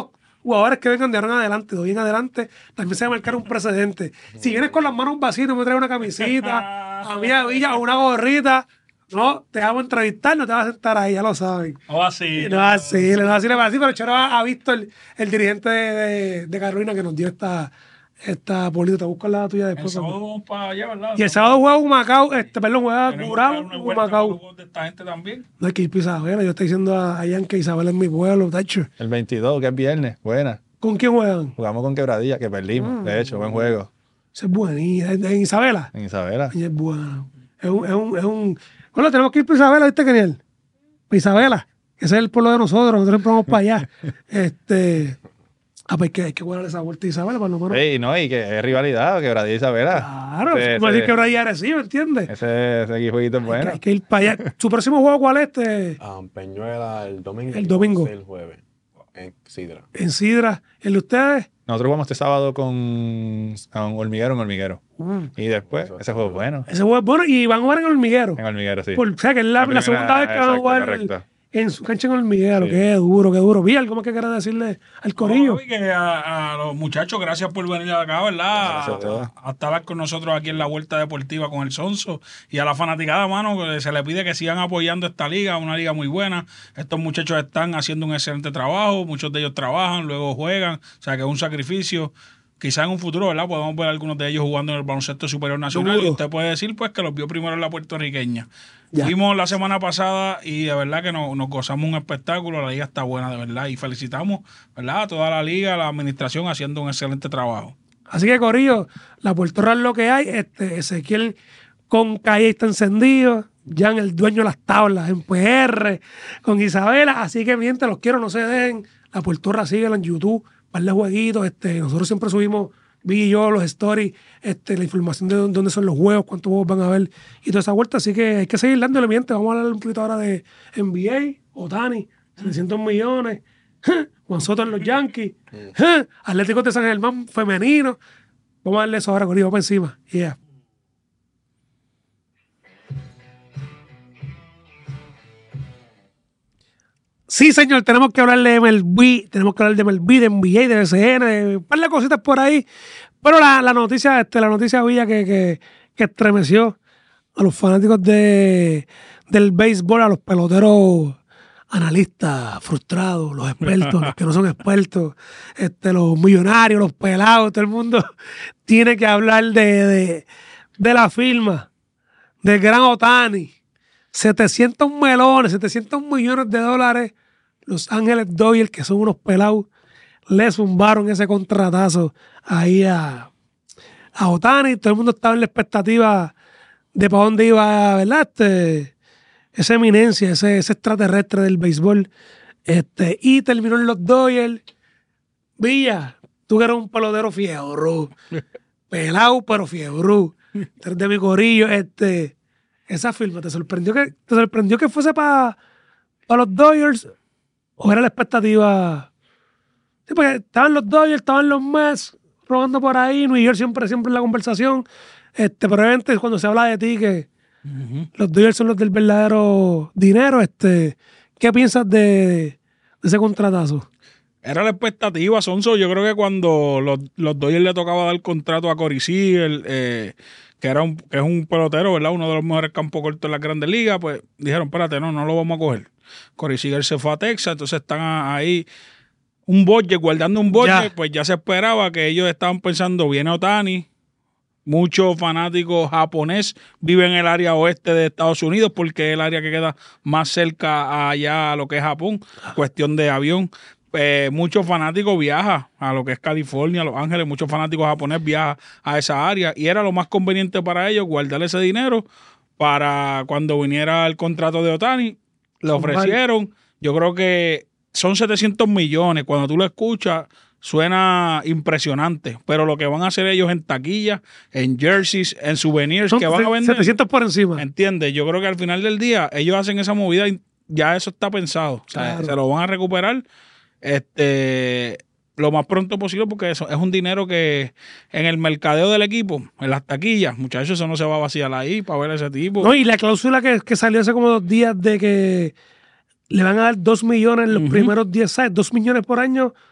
jugadores que vengan de ahora en adelante, de hoy en adelante, también se va a marcar un precedente. Si vienes con las manos vacías, no me traes una camisita, a mí a Villa o una gorrita, no, te vamos a entrevistar, no te vas a sentar ahí, ya lo saben. No así. No así, no así, no así, pero Chero ha, ha visto el, el dirigente de, de, de Carolina que nos dio esta, esta política. Te busco la tuya después. El sábado vamos para allá, ¿verdad? Y el sábado juega Humacao, este, perdón, juega Tenemos Curao, que dar una vuelta Humacao. con los juegos de esta gente también. No hay que ir para Isabela, yo estoy diciendo a, a Ian que Isabela es mi pueblo, tacho. El veintidós, que es viernes. Buena. ¿Con quién juegan? Jugamos con Quebradilla, que perdimos. De hecho, buen juego. Ese es buenísimo. ¿En en Isabela? En Isabela. Ella es bueno. Es un, es un, es un... Bueno, tenemos que ir para Isabela, ¿viste, Keniel? Para Isabela, que ese es el pueblo de nosotros, nosotros siempre vamos para allá. este... Ah, pues que hay que guardar esa vuelta a Isabela para no menos. Sí, no, y que es rivalidad, Quebradilla y Isabela. Claro, Ese- es como decir ese- que ahora ya recibe, ¿entiendes? Ese, ese equipo es Hay que- bueno. Hay que ir para allá. ¿Su próximo juego cuál es? Este? Ah, Peñuela el domingo. El y domingo. Ponce el jueves. En Sidra. En Sidra. ¿El de ustedes? Nosotros jugamos este sábado con, con Hormiguero en Hormiguero. Y después, ese juego es bueno. Ese juego es bueno y van a jugar en Hormiguero. En Hormiguero, sí. Por, o sea, que es la, la primera- segunda vez que van a exacto, jugar correcto. en su cancha en Hormiguero. Sí. Qué duro, qué duro. Vi algo más que quieras decirle al corillo. No, y que a, a los muchachos, gracias por venir acá, ¿verdad? Gracias a todos. A, a estar con nosotros aquí en la Vuelta Deportiva con el Sonso. Y a la fanaticada, mano, que se le pide que sigan apoyando esta liga, una liga muy buena. Estos muchachos están haciendo un excelente trabajo, muchos de ellos trabajan, luego juegan, o sea que es un sacrificio. Quizá en un futuro, ¿verdad? Podemos ver a algunos de ellos jugando en el baloncesto superior nacional. Seguro. Y usted puede decir, pues, que los vio primero en la puertorriqueña. Ya. Fuimos la semana pasada y de verdad que nos, nos gozamos un espectáculo. La liga está buena, de verdad. Y felicitamos, ¿verdad? A toda la liga, a la administración haciendo un excelente trabajo. Así que, corillo, la Puerto Real lo que hay, este, Ezequiel con Calle está encendido, Jan el dueño de las tablas en P R, con Isabela, así que mientras los quiero, no se dejen, la Puerto Real síguela en YouTube, par de jueguitos, este, nosotros siempre subimos, Vi y yo, los stories, este, la información de dónde son los juegos, cuántos juegos van a haber y toda esa vuelta, así que hay que seguir dándole miente, vamos a hablar un poquito ahora de N B A, Otani, setecientos millones, Juan Soto en los Yankees, Atlético de San Germán femenino. Vamos a darle eso ahora, corrido para encima. Yeah. Sí, señor, tenemos que hablar de M L B, tenemos que hablar de M L B, de N B A, de B C N, de un par de cositas por ahí. Pero la, la noticia, este, la noticia Villa que, que, que estremeció a los fanáticos de, del béisbol, a los peloteros analistas frustrados, los expertos, los que no son expertos, este, los millonarios, los pelados, todo el mundo tiene que hablar de, de, de la firma del gran Otani. setecientos melones, setecientos millones de dólares. Los Ángeles Dodgers, que son unos pelados, le zumbaron ese contratazo ahí a, a Otani. Todo el mundo estaba en la expectativa de para dónde iba, ¿verdad? Este, esa eminencia, ese, ese extraterrestre del béisbol. Este, y terminó en los Dodgers. Villa, tú que eres un pelotero fiebre, pelado pero fiebre, eres de mi corillo. Este, esa firma, ¿te sorprendió que, te sorprendió que fuese para pa los Dodgers? ¿O era la expectativa? Sí, porque estaban los Dodgers, estaban los Mets robando por ahí, New York siempre, siempre en la conversación. Este, pero obviamente cuando se habla de ti, que uh-huh. los Dodgers son los del verdadero dinero, este, ¿qué piensas de, de ese contratazo? Era la expectativa, Sonso. Yo creo que cuando los, los Dodgers le tocaba dar contrato a Corey Seager, eh, que era un, que es un pelotero, ¿verdad? Uno de los mejores campos cortos en la Grandes Ligas, pues dijeron, espérate, no, no lo vamos a coger. Corey Seager se fue a Texas, entonces están ahí un budget, guardando un budget, ya. Pues ya se esperaba que ellos estaban pensando, viene Otani, muchos fanáticos japoneses viven en el área oeste de Estados Unidos porque es el área que queda más cerca allá a lo que es Japón, cuestión de avión. Eh, muchos fanáticos viajan a lo que es California, Los Ángeles, muchos fanáticos japoneses viajan a esa área y era lo más conveniente para ellos guardar ese dinero para cuando viniera el contrato de Otani. Le ofrecieron, yo creo que son setecientos millones. Cuando tú lo escuchas, suena impresionante. Pero lo que van a hacer ellos en taquillas, en jerseys, en souvenirs son que van a vender. setecientos por encima. ¿Entiendes? Yo creo que al final del día, ellos hacen esa movida y ya eso está pensado. O sea, claro. Se lo van a recuperar este, lo más pronto posible porque eso es un dinero que en el mercadeo del equipo, en las taquillas, muchachos, eso no se va a vaciar ahí para ver a ese tipo. No, y la cláusula que, que salió hace como dos días de que le van a dar dos millones en los uh-huh. primeros diez años, dos millones por año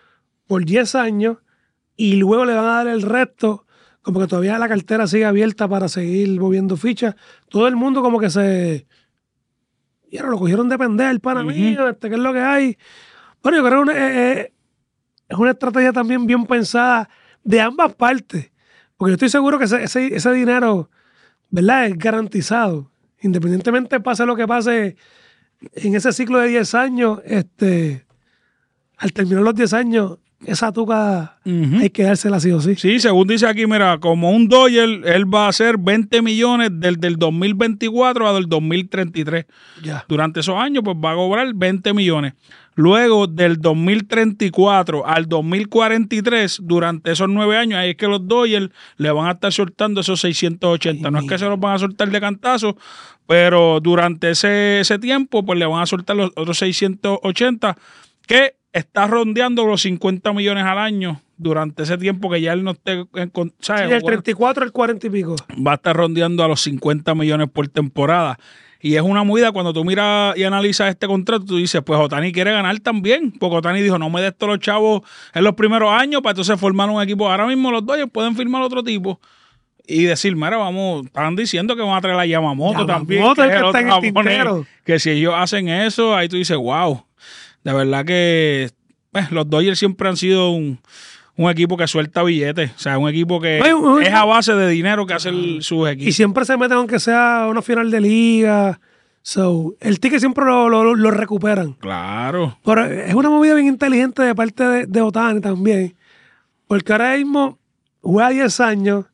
por diez años y luego le van a dar el resto, como que todavía la cartera sigue abierta para seguir moviendo fichas. Todo el mundo como que se... Y ahora lo cogieron de pendeja el pana Ujú. mío, este, ¿qué es lo que hay? Bueno, yo creo que una- eh, eh, es una estrategia también bien pensada de ambas partes. Porque yo estoy seguro que ese, ese, ese dinero, ¿verdad? Es garantizado. Independientemente pase lo que pase en ese ciclo de diez años, este, al terminar los diez años, esa tuca Ujú. hay que dársela sí o sí. Sí, según dice aquí, mira, como un Dodger, él va a hacer veinte millones del, del dos mil veinticuatro a del dos mil treinta y tres. Ya. Durante esos años, pues va a cobrar veinte millones. Luego, del dos mil treinta y cuatro al dos mil cuarenta y tres, durante esos nueve años, ahí es que los Dodgers le van a estar soltando esos seiscientos ochenta. Ay, no es que mira. se los van a soltar de cantazo, pero durante ese, ese tiempo, pues le van a soltar los otros seiscientos ochenta, que está rondeando los cincuenta millones al año durante ese tiempo que ya él no esté en, con- Sí, ¿sabes? del treinta y cuatro al cuarenta y pico. Va a estar rondeando a los cincuenta millones por temporada. Y es una movida cuando tú miras y analizas este contrato, tú dices, pues Otani quiere ganar también, porque Otani dijo, no me des todos los chavos en los primeros años para entonces formar un equipo. Ahora mismo los Dodgers pueden firmar otro tipo y decir, mira, vamos, estaban diciendo que van a traer a Yamamoto, Yamamoto, también, el que es que el está en otro el japonés, tintero. que si ellos hacen eso, ahí tú dices, wow, de verdad que pues, los Dodgers siempre han sido un... un equipo que suelta billetes, o sea, un equipo que Oye, un- es a base de dinero que hacen sus Y equipos. siempre se meten aunque sea una final de liga. So, el ticket siempre lo, lo- lo recuperan. Claro. Pero es una movida bien inteligente de parte de, de Otani también. Porque ahora mismo juega diez años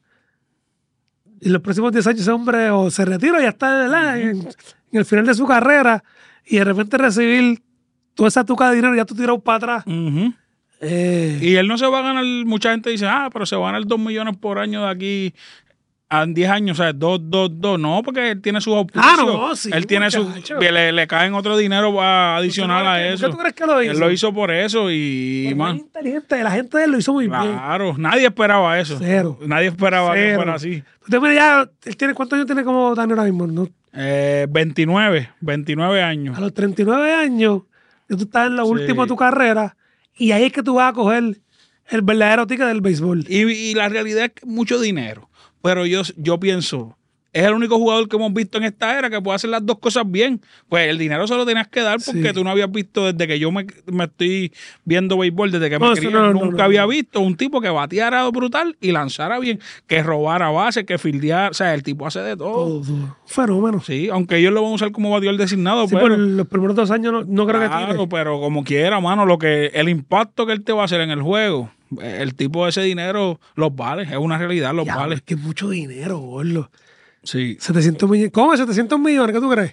y los próximos diez años ese hombre o se retira o ya está ¿verdad? en, en el final de su carrera y de repente recibir toda esa tuca de dinero ya tú tirado para atrás. Ujú. Eh, Y él no se va a ganar, mucha gente dice, ah, pero se va a ganar dos millones por año de aquí a diez años, o sea, dos, dos, dos. No, porque él tiene sus auspicios. Ah, no, sí, Él tiene sus, muchacho. le, le caen otro dinero pa- adicional a ¿por qué eso. tú crees que lo hizo? Él lo hizo por eso y, Pero man, es inteligente, la gente de él lo hizo muy bien. claro, nadie esperaba eso. Cero. Nadie esperaba que Cero. fuera así. Usted mira ya, él tiene, ¿cuántos años tiene como Otani ahora mismo? ¿No? Eh, veintinueve, veintinueve años. A los treinta y nueve años, ya tú estás en lo Sí. último de tu carrera y ahí es que tú vas a coger el verdadero ticket del béisbol. Y, y la realidad es que mucho dinero. Pero yo, yo pienso, es el único jugador que hemos visto en esta era que puede hacer las dos cosas bien. Pues el dinero se lo tenías que dar porque Sí. tú no habías visto desde que yo me, me estoy viendo béisbol, desde que me No, eso crié, no, no, nunca no, había no. visto un tipo que bateara brutal y lanzara bien, que robara base, que fildeara. O sea, el tipo hace de todo. Todo, todo. Un fenómeno. Sí, aunque ellos lo van a usar como bateador designado, Sí, pero... por los primeros dos años no, no creo que Claro, tire. pero como quiera, mano, lo que el impacto que él te va a hacer en el juego, el tipo de ese dinero los vale, es una realidad, los Ya, vale. es que es mucho dinero, gordo. Sí. setecientos millones. ¿Cómo? setecientos millones, ¿qué tú crees?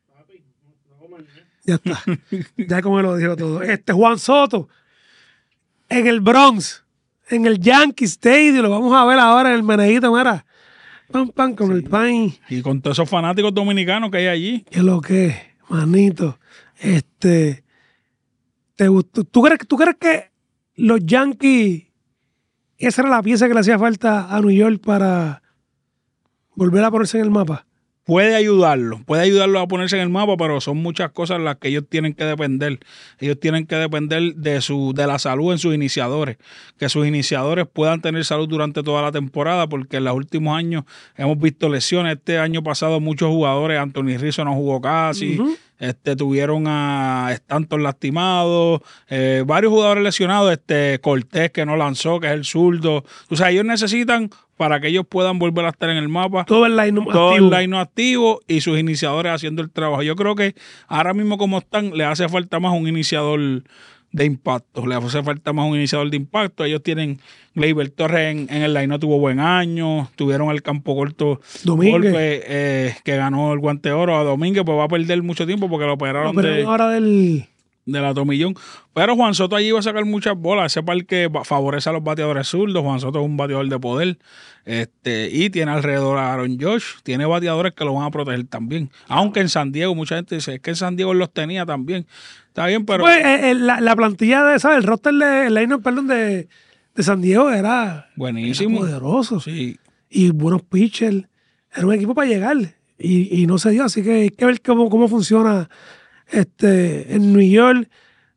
Ya está. Ya como lo dijo todo. Este Juan Soto, en el Bronx, en el Yankee Stadium, lo vamos a ver ahora en el Meneíto, mira. Pam, pam, con el pan. Y con todos esos fanáticos dominicanos que hay allí. ¿Qué es lo que es, manito? Este, ¿te gustó? ¿Tú crees, ¿Tú crees que los Yankees, esa era la pieza que le hacía falta a New York para volver a ponerse en el mapa? Puede ayudarlo, puede ayudarlo a ponerse en el mapa, pero son muchas cosas las que ellos tienen que depender. Ellos tienen que depender de su de la salud en sus iniciadores, que sus iniciadores puedan tener salud durante toda la temporada, porque en los últimos años hemos visto lesiones. Este año pasado muchos jugadores, Anthony Rizzo no jugó casi, Ujú. este tuvieron a Stanton lastimado, eh, varios jugadores lesionados, este Cortés que no lanzó, que es el zurdo. O sea, ellos necesitan para que ellos puedan volver a estar en el mapa. Todo el line Todo activo. el line activo y sus iniciadores haciendo el trabajo. Yo creo que ahora mismo como están, le hace falta más un iniciador de impacto. Le hace falta más un iniciador de impacto. Ellos tienen Gleyber Torres en, en el line, no tuvo buen año. Tuvieron el campo corto Domínguez. golpe, eh, que ganó el guante de oro a Domínguez, pues va a perder mucho tiempo porque lo operaron No, pero de, ahora del... de la tomillón. Pero Juan Soto allí va a sacar muchas bolas. Ese parque va- favorece a los bateadores zurdos. Juan Soto es un bateador de poder. Este, y tiene alrededor a Aaron Josh. Tiene bateadores que lo van a proteger también. Aunque en San Diego, mucha gente dice, es que en San Diego él los tenía también. Está bien, pero... Pues, eh, eh, la, la plantilla de, ¿sabes? El roster de, el line, perdón, de, de San Diego era, buenísimo. era poderoso. Sí. Y buenos pitchers. Era un equipo para llegar. Y, y no se dio. Así que hay que ver cómo, cómo funciona este, en New York.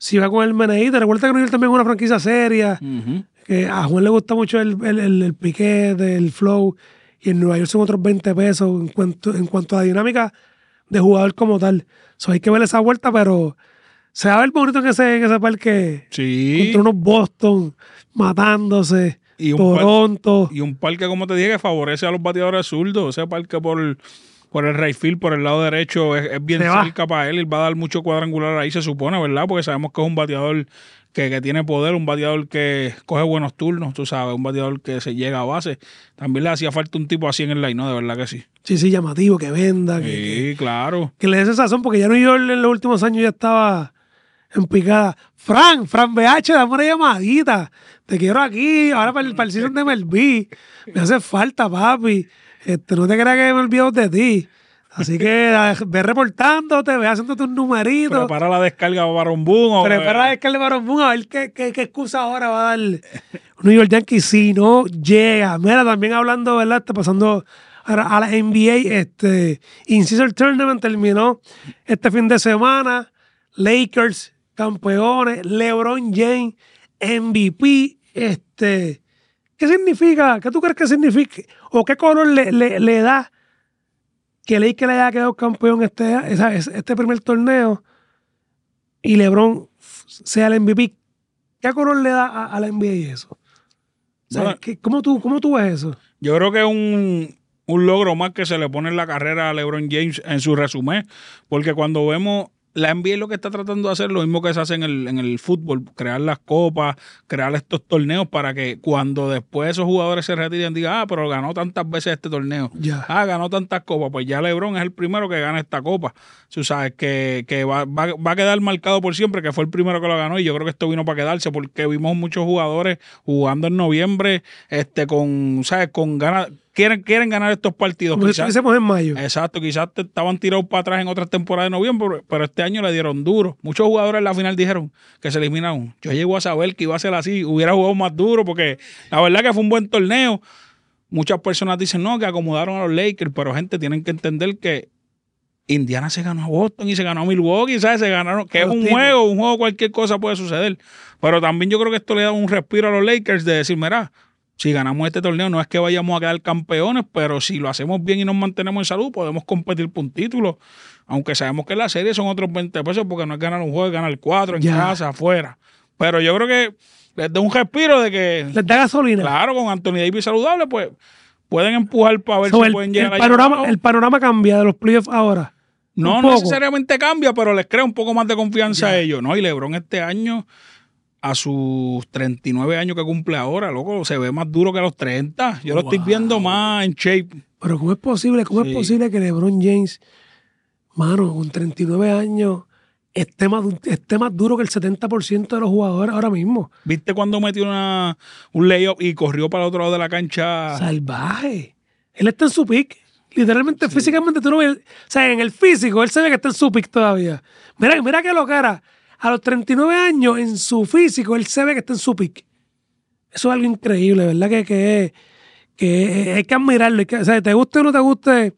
si va con el Meneíto. Recuerda que New York también es una franquicia seria, Ujú. que a Juan le gusta mucho el, el, el, el piquete, el flow, y en Nueva York son otros veinte pesos en cuanto, en cuanto a la dinámica de jugador como tal. So, hay que ver esa vuelta, pero se va a ver bonito en ese, en ese parque Sí. contra unos Boston matándose, Y un par- Toronto. Y un parque, como te dije, que favorece a los bateadores zurdos. Ese parque por, por el right field, por el lado derecho, es, es bien Se va. cerca para él. Él va a dar mucho cuadrangular ahí, se supone, ¿verdad? Porque sabemos que es un bateador que, que tiene poder, un bateador que coge buenos turnos, tú sabes, un bateador que se llega a base. También le hacía falta un tipo así en el line, ¿no? De verdad que sí. Sí, sí, llamativo, que venda, que, que, Sí, claro. que le dé esa sazón, porque ya New York en los últimos años ya estaba en picada. Fran, Fran B H, dame una llamadita. Te quiero aquí, ahora para el, para el season de M L B. Me hace falta, papi. Este, no te creas que me olvido de ti. Así que a- ve reportándote, ve haciendo tus numeritos. Prepara la descarga para un boom. o- Prepara a Scarlett Baron Boone a ver qué, qué, qué excusa ahora va a dar New York Yankees si no llega. Mira, también hablando, ¿verdad? Está pasando ahora a la N B A. Este, In-Season Tournament terminó este fin de semana. Lakers, campeones. LeBron James, M V P. Este, ¿qué significa? ¿Qué tú crees que significa? ¿O qué color le, le, le da que Lakers le haya quedado campeón este, esa- este primer torneo y LeBron sea el M V P? ¿Qué color le da a, a la N B A eso? O sea, Bueno. ¿qué- ¿cómo, tú, ¿Cómo tú ves eso? Yo creo que es un, un logro más que se le pone en la carrera a LeBron James en su resumen, porque cuando vemos la N B A lo que está tratando de hacer, lo mismo que se hace en el, en el fútbol, crear las copas, crear estos torneos para que cuando después esos jugadores se retiren digan, ah, pero ganó tantas veces este torneo, Ya. ah, ganó tantas copas, pues ya LeBron es el primero que gana esta copa. Tú sabes que, que va, va, va a quedar marcado por siempre, que fue el primero que lo ganó, y yo creo que esto vino para quedarse, porque vimos muchos jugadores jugando en noviembre, este, con, ¿sabes? Con ganas, quieren, quieren ganar estos partidos. Como si Quizás- estuviésemos en mayo. Exacto, quizás te estaban tirados para atrás en otras temporadas de noviembre, pero- pero este año le dieron duro. Muchos jugadores en la final dijeron que se eliminaron. Yo llego a saber que iba a ser así, hubiera jugado más duro, porque la verdad que fue un buen torneo. Muchas personas dicen, no, que acomodaron a los Lakers, pero gente, tienen que entender que Indiana se ganó a Boston y se ganó a Milwaukee, ¿sabes? Se ganaron, que A es los un tipos. juego, un juego cualquier cosa puede suceder. Pero también yo creo que esto le da un respiro a los Lakers de decir, mira, si ganamos este torneo no es que vayamos a quedar campeones, pero si lo hacemos bien y nos mantenemos en salud, podemos competir por un título. Aunque sabemos que en la serie son otros veinte pesos porque no es ganar un juego, es ganar cuatro en Ya. casa, afuera. Pero yo creo que les da un respiro de que, Les da gasolina. claro, con Anthony Davis saludable, pues pueden empujar para ver So, si el, pueden el llegar allá panorama, abajo. el panorama cambia de los playoffs ahora. No Un poco. necesariamente cambia, pero les crea un poco más de confianza Ya. a ellos, ¿no? Y LeBron este año, a sus treinta y nueve años que cumple ahora, loco, se ve más duro que a los treinta. Yo lo estoy Wow. viendo más en shape. Pero ¿cómo es posible? ¿Cómo Sí. es posible que LeBron James, mano, con treinta y nueve años, esté más, du- esté más duro que el setenta por ciento de los jugadores ahora mismo? ¿Viste cuando metió una, un layup y corrió para el otro lado de la cancha? Salvaje. Él está en su pick. Literalmente, físicamente, tú no ves. O sea, en el físico, él se ve que está en su pick todavía. Mira, mira que lo cara. A los treinta y nueve años, en su físico, él se ve que está en su pick. Eso es algo increíble, ¿verdad? Que, que, que hay que admirarlo. hay que- o sea, te guste o no te guste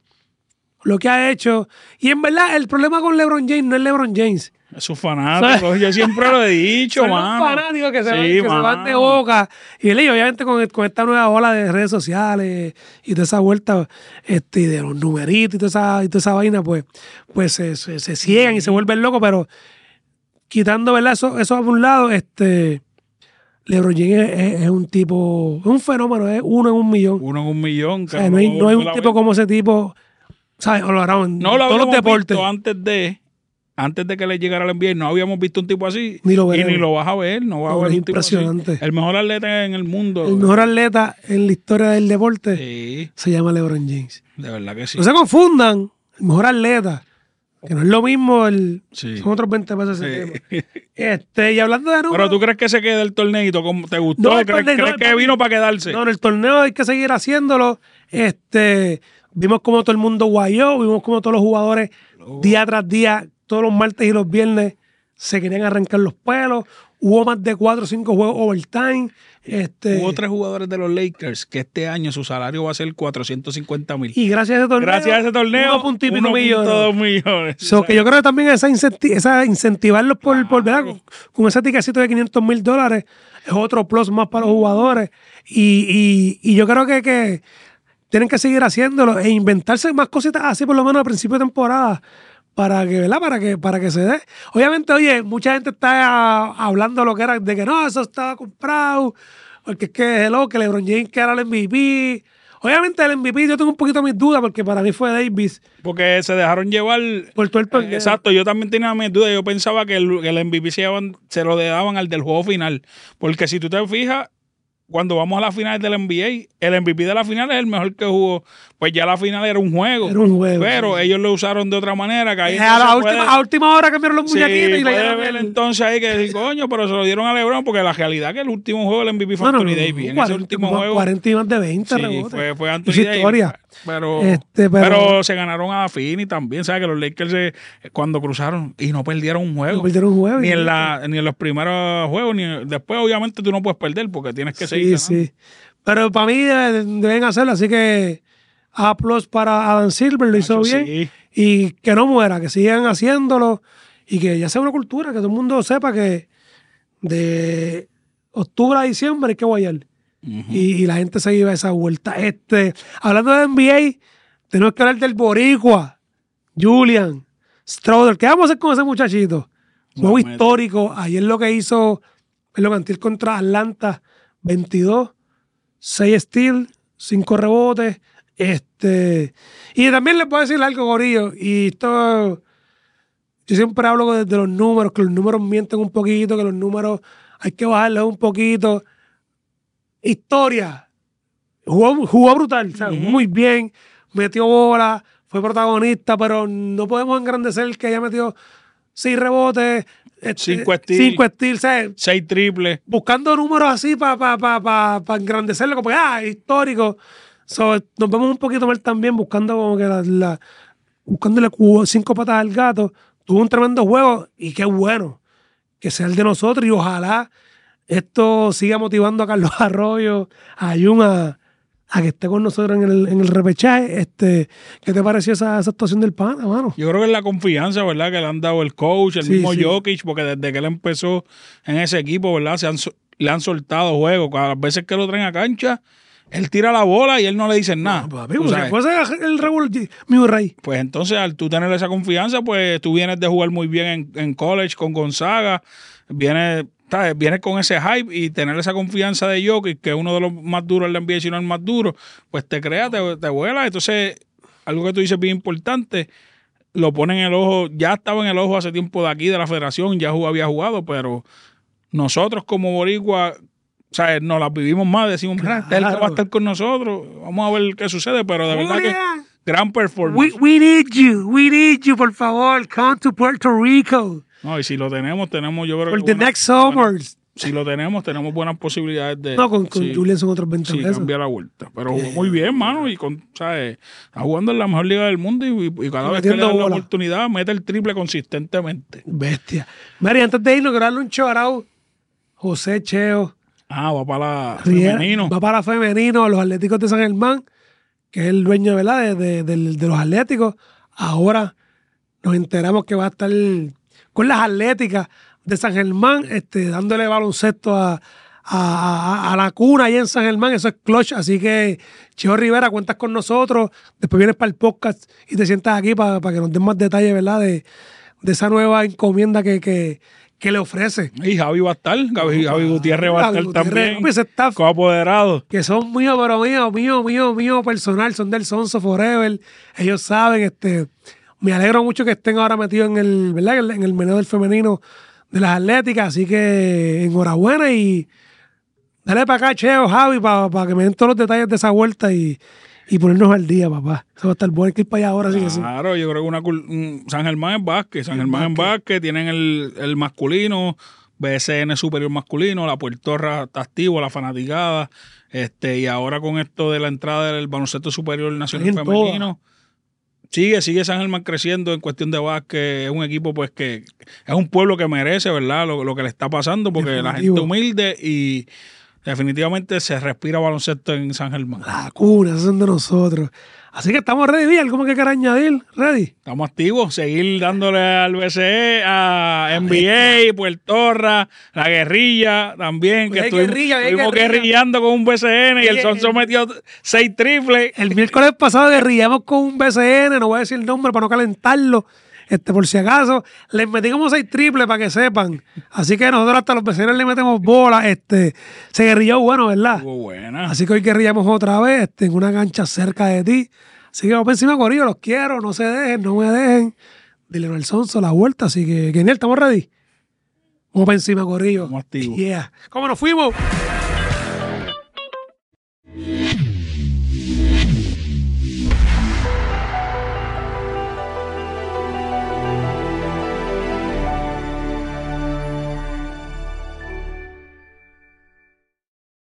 lo que ha hecho. Y en verdad, el problema con LeBron James no es LeBron James. Esos fanáticos, yo siempre lo he dicho, Son los mano. fanáticos que, se, Sí, van, que se mano. van de boca. Y él, y obviamente con, con esta nueva ola de redes sociales y toda esa vuelta este, y de los numeritos y toda esa, y toda esa vaina, pues, pues se, se, se ciegan y se vuelven locos. Pero quitando, ¿verdad? Eso, eso a un lado, este, LeBron James es, es- es un tipo, es un fenómeno, es uno en un millón. Uno en un millón. O sea, no, hay, no hay un tipo como ese tipo, ¿sabes? O lo harán en No lo todos los habíamos deportes. visto antes de, antes de que le llegara al N B A, no habíamos visto un tipo así. Ni lo y veremos. ni lo vas a ver, no vas No, a ver es un tipo así. impresionante. El mejor atleta en el mundo. El mejor atleta en la historia del deporte Sí, se llama LeBron James. de verdad que sí. No se confundan, el mejor atleta, que no es lo mismo, el, Sí. son otros veinte pesos ese Sí. tema. Este, y hablando de números, Pero tú crees que se quede el torneito, ¿cómo te gustó? No, el ¿Crees, torneo, crees no, que papi. vino para quedarse? no, en el torneo hay que seguir haciéndolo. Este, vimos como todo el mundo guayó, vimos como todos los jugadores día tras día, todos los martes y los viernes, se querían arrancar los pelos. hubo más de cuatro o cinco juegos overtime. Este, Hubo tres jugadores de los Lakers que este año su salario va a ser cuatrocientos cincuenta mil. y gracias a ese torneo, Gracias a ese torneo, uno punto y pico uno punto millones. dos millones. So, que yo creo que también esa, incenti esa incentivarlos por, Claro. por ¿verdad? Con, con ese ticketcito de quinientos mil dólares es otro plus más para los jugadores. Y, y, y yo creo que, que tienen que seguir haciéndolo e inventarse más cositas así, por lo menos al principio de temporada, para que, ¿verdad? Para que, para que se dé. Obviamente, oye, mucha gente está hablando lo que era de que no, eso estaba comprado, porque es que hello, que LeBron James que era el M V P. Obviamente el M V P yo tengo un poquito mis dudas porque para mí fue Davis Porque se dejaron llevar. por todo el torneo. Eh, Exacto, yo también tenía mis dudas. Yo pensaba que el, el M V P se, llevaban- se lo daban al del juego final. Porque si tú te fijas, cuando vamos a la final del N B A, el M V P de la final es el mejor que jugó. Pues ya la final era un juego. Era un juego, Pero sí. ellos lo usaron de otra manera. Que ahí Eh, a, la entonces última, puede- a última hora cambiaron los Sí, muñequitos y le puede dieron ver el- entonces ahí que decir, coño, pero se lo dieron a LeBron porque la realidad que el último juego del M V P fue No, no, Anthony no, Davis. En ese cuarenta, último más juego. cuarenta y más de veinte Sí, rebotes. fue, fue Anthony Hizo Davis. historia. Pero, Este, pero, pero- se ganaron a Fini también, ¿sabes? Que los Lakers se- cuando cruzaron y no perdieron un juego. No perdieron un juego. Ni y- en, la, ni en los primeros juegos, ni después obviamente tú no puedes perder porque tienes que seguir Sí, ganando. sí. Pero para mí deben, deben hacerlo, así que A plus para Adam Silver, lo hizo Nacho, bien. sí. Y que no muera, que sigan haciéndolo y que ya sea una cultura, que todo el mundo sepa que de octubre a diciembre hay que guayar. Ujú. y, y la gente se iba a esa vuelta. Este, hablando de N B A, tenemos que hablar del Boricua, Julian Strouder. ¿Qué vamos a hacer con ese muchachito? Juego Bueno, histórico. Ayer lo que hizo en lo Antil contra Atlanta, veintidós, seis steals, cinco rebotes. Este, y también les puedo decir algo, Gorillo, y esto, yo siempre hablo de, de los números, que los números mienten un poquito, que los números hay que bajarlos un poquito. Historia. Jugó, jugó brutal, ¿sabes? Ujú. Muy bien, metió bola, fue protagonista, pero no podemos engrandecer que haya metido seis rebotes, este, Cinco steals. cinco steals, ¿sabes? Seis triples. Buscando números así para pa, pa, pa, pa engrandecerlo, como que, ah, histórico. So, nos vemos un poquito mal también, buscando como que la, la buscándole cu- cinco patas al gato. Tuvo un tremendo juego y qué bueno que sea el de nosotros y ojalá esto siga motivando a Carlos Arroyo, a Jun a, a que esté con nosotros en el, en el repechaje. Este, ¿qué te pareció esa, esa actuación del pana, mano? Yo creo que es la confianza, ¿verdad? Que le han dado el coach, el Sí, mismo sí. Jokic, porque desde que él empezó en ese equipo, ¿verdad? Se han, so- le han soltado juegos. Cada las veces que lo traen a cancha, él tira la bola y él no le dice nada. Papi, Tú pues, sabes. fue ese el regular Murray. Pues entonces, al tú tener esa confianza, pues tú vienes de jugar muy bien en, en college con Gonzaga, vienes, ¿sabes? vienes con ese hype y tener esa confianza de Jokic, que es uno de los más duros en la N B A, si no el más duro, pues te crea, te, te vuela. Entonces, algo que tú dices bien importante, lo pone en el ojo, ya estaba en el ojo hace tiempo de aquí, de la federación, ya jugó- había jugado, pero nosotros como boricua, ¿sabes? Nos las vivimos más, decimos, mira, este es el que va a Claro. estar con nosotros, vamos a ver qué sucede, pero de verdad que Julian, gran performance. We, we need you, we need you, por favor, come to Puerto Rico No, y si lo tenemos, tenemos, yo creo for que. the buena- next summers. si lo tenemos, tenemos buenas posibilidades de. No, con, con sí, Julian son otros veinte sí, pesos. cambiar la vuelta. Pero jugó muy bien, mano. Y con, ¿sabes? Está jugando en la mejor liga del mundo y, y cada vez que le Metiendo dan la bola. oportunidad, mete el triple consistentemente. Bestia. Mary, antes de irnos, quiero darle un shout José Cheo Ah, va para la Riera, femenino. va para femenino, los Atléticos de San Germán, que es el dueño, ¿verdad? De, de- del- de los Atléticos. Ahora nos enteramos que va a estar con las Atléticas de San Germán, este, dándole baloncesto a, a, a- a la cuna ahí en San Germán. Eso es clutch. Así que, Cheo Rivera, cuentas con nosotros. Después vienes para el podcast y te sientas aquí para, para que nos den más detalles, ¿verdad? De, de esa nueva encomienda que, que, que le ofrece. Y Javi va a estar. Javi, Javi Gutiérrez va a Javi estar Gutiérrez, también. papi, ese staff Coapoderado. que son míos, pero mío, mío, mío, mío personal, son del Sonso Forever. Ellos saben, este, me alegro mucho que estén ahora metidos en el, ¿verdad? En el, en el menú del femenino de las Atléticas, así que enhorabuena y dale para acá, Cheo, Javi, para que me den todos los detalles de esa vuelta y, y ponernos al día, papá. Eso va a estar bueno, hay que ir para allá ahora, así que sí. Claro, yo creo que una cul- un- San Germán es básquet, San Germán en básquet, tienen el, el masculino, B S N superior masculino, la Puertorra está activo, la fanaticada, este, y ahora con esto de la entrada del baloncesto superior nacional En femenino, sigue, sigue San Germán creciendo en cuestión de básquet. Es un equipo pues que es un pueblo que merece, ¿verdad? Lo, lo que le está pasando, porque Definitivo. la gente humilde y definitivamente se respira baloncesto en San Germán. La cuna, esos son de nosotros. Así que estamos ready, Bill. ¿Cómo que quieres añadir? ¿Ready? Estamos activos, seguir dándole al B C E, a N B A, Puertorra, la guerrilla también, Pues que hay estuvimos, guerrilla, hay estuvimos guerrilla. guerrillando con un B C N y el Oye, Sonso el- metió seis triples. El miércoles pasado guerrillamos con un B C N, no voy a decir el nombre para no calentarlo, este, por si acaso. Les metí como seis triples para que sepan. Así que nosotros hasta los B C N le metemos bola. Este, se guerrilló bueno, ¿verdad? Estuvo buena. Así que hoy guerrillamos otra vez este, en una cancha cerca de ti. Así que vamos por encima, Corillo, los quiero, no se dejen, no me dejen. Dile al Sonso la vuelta, así que, Geniel, ¿estamos ready? Vamos para encima, Corillo. Estamos activos. Yeah. ¿Cómo nos fuimos?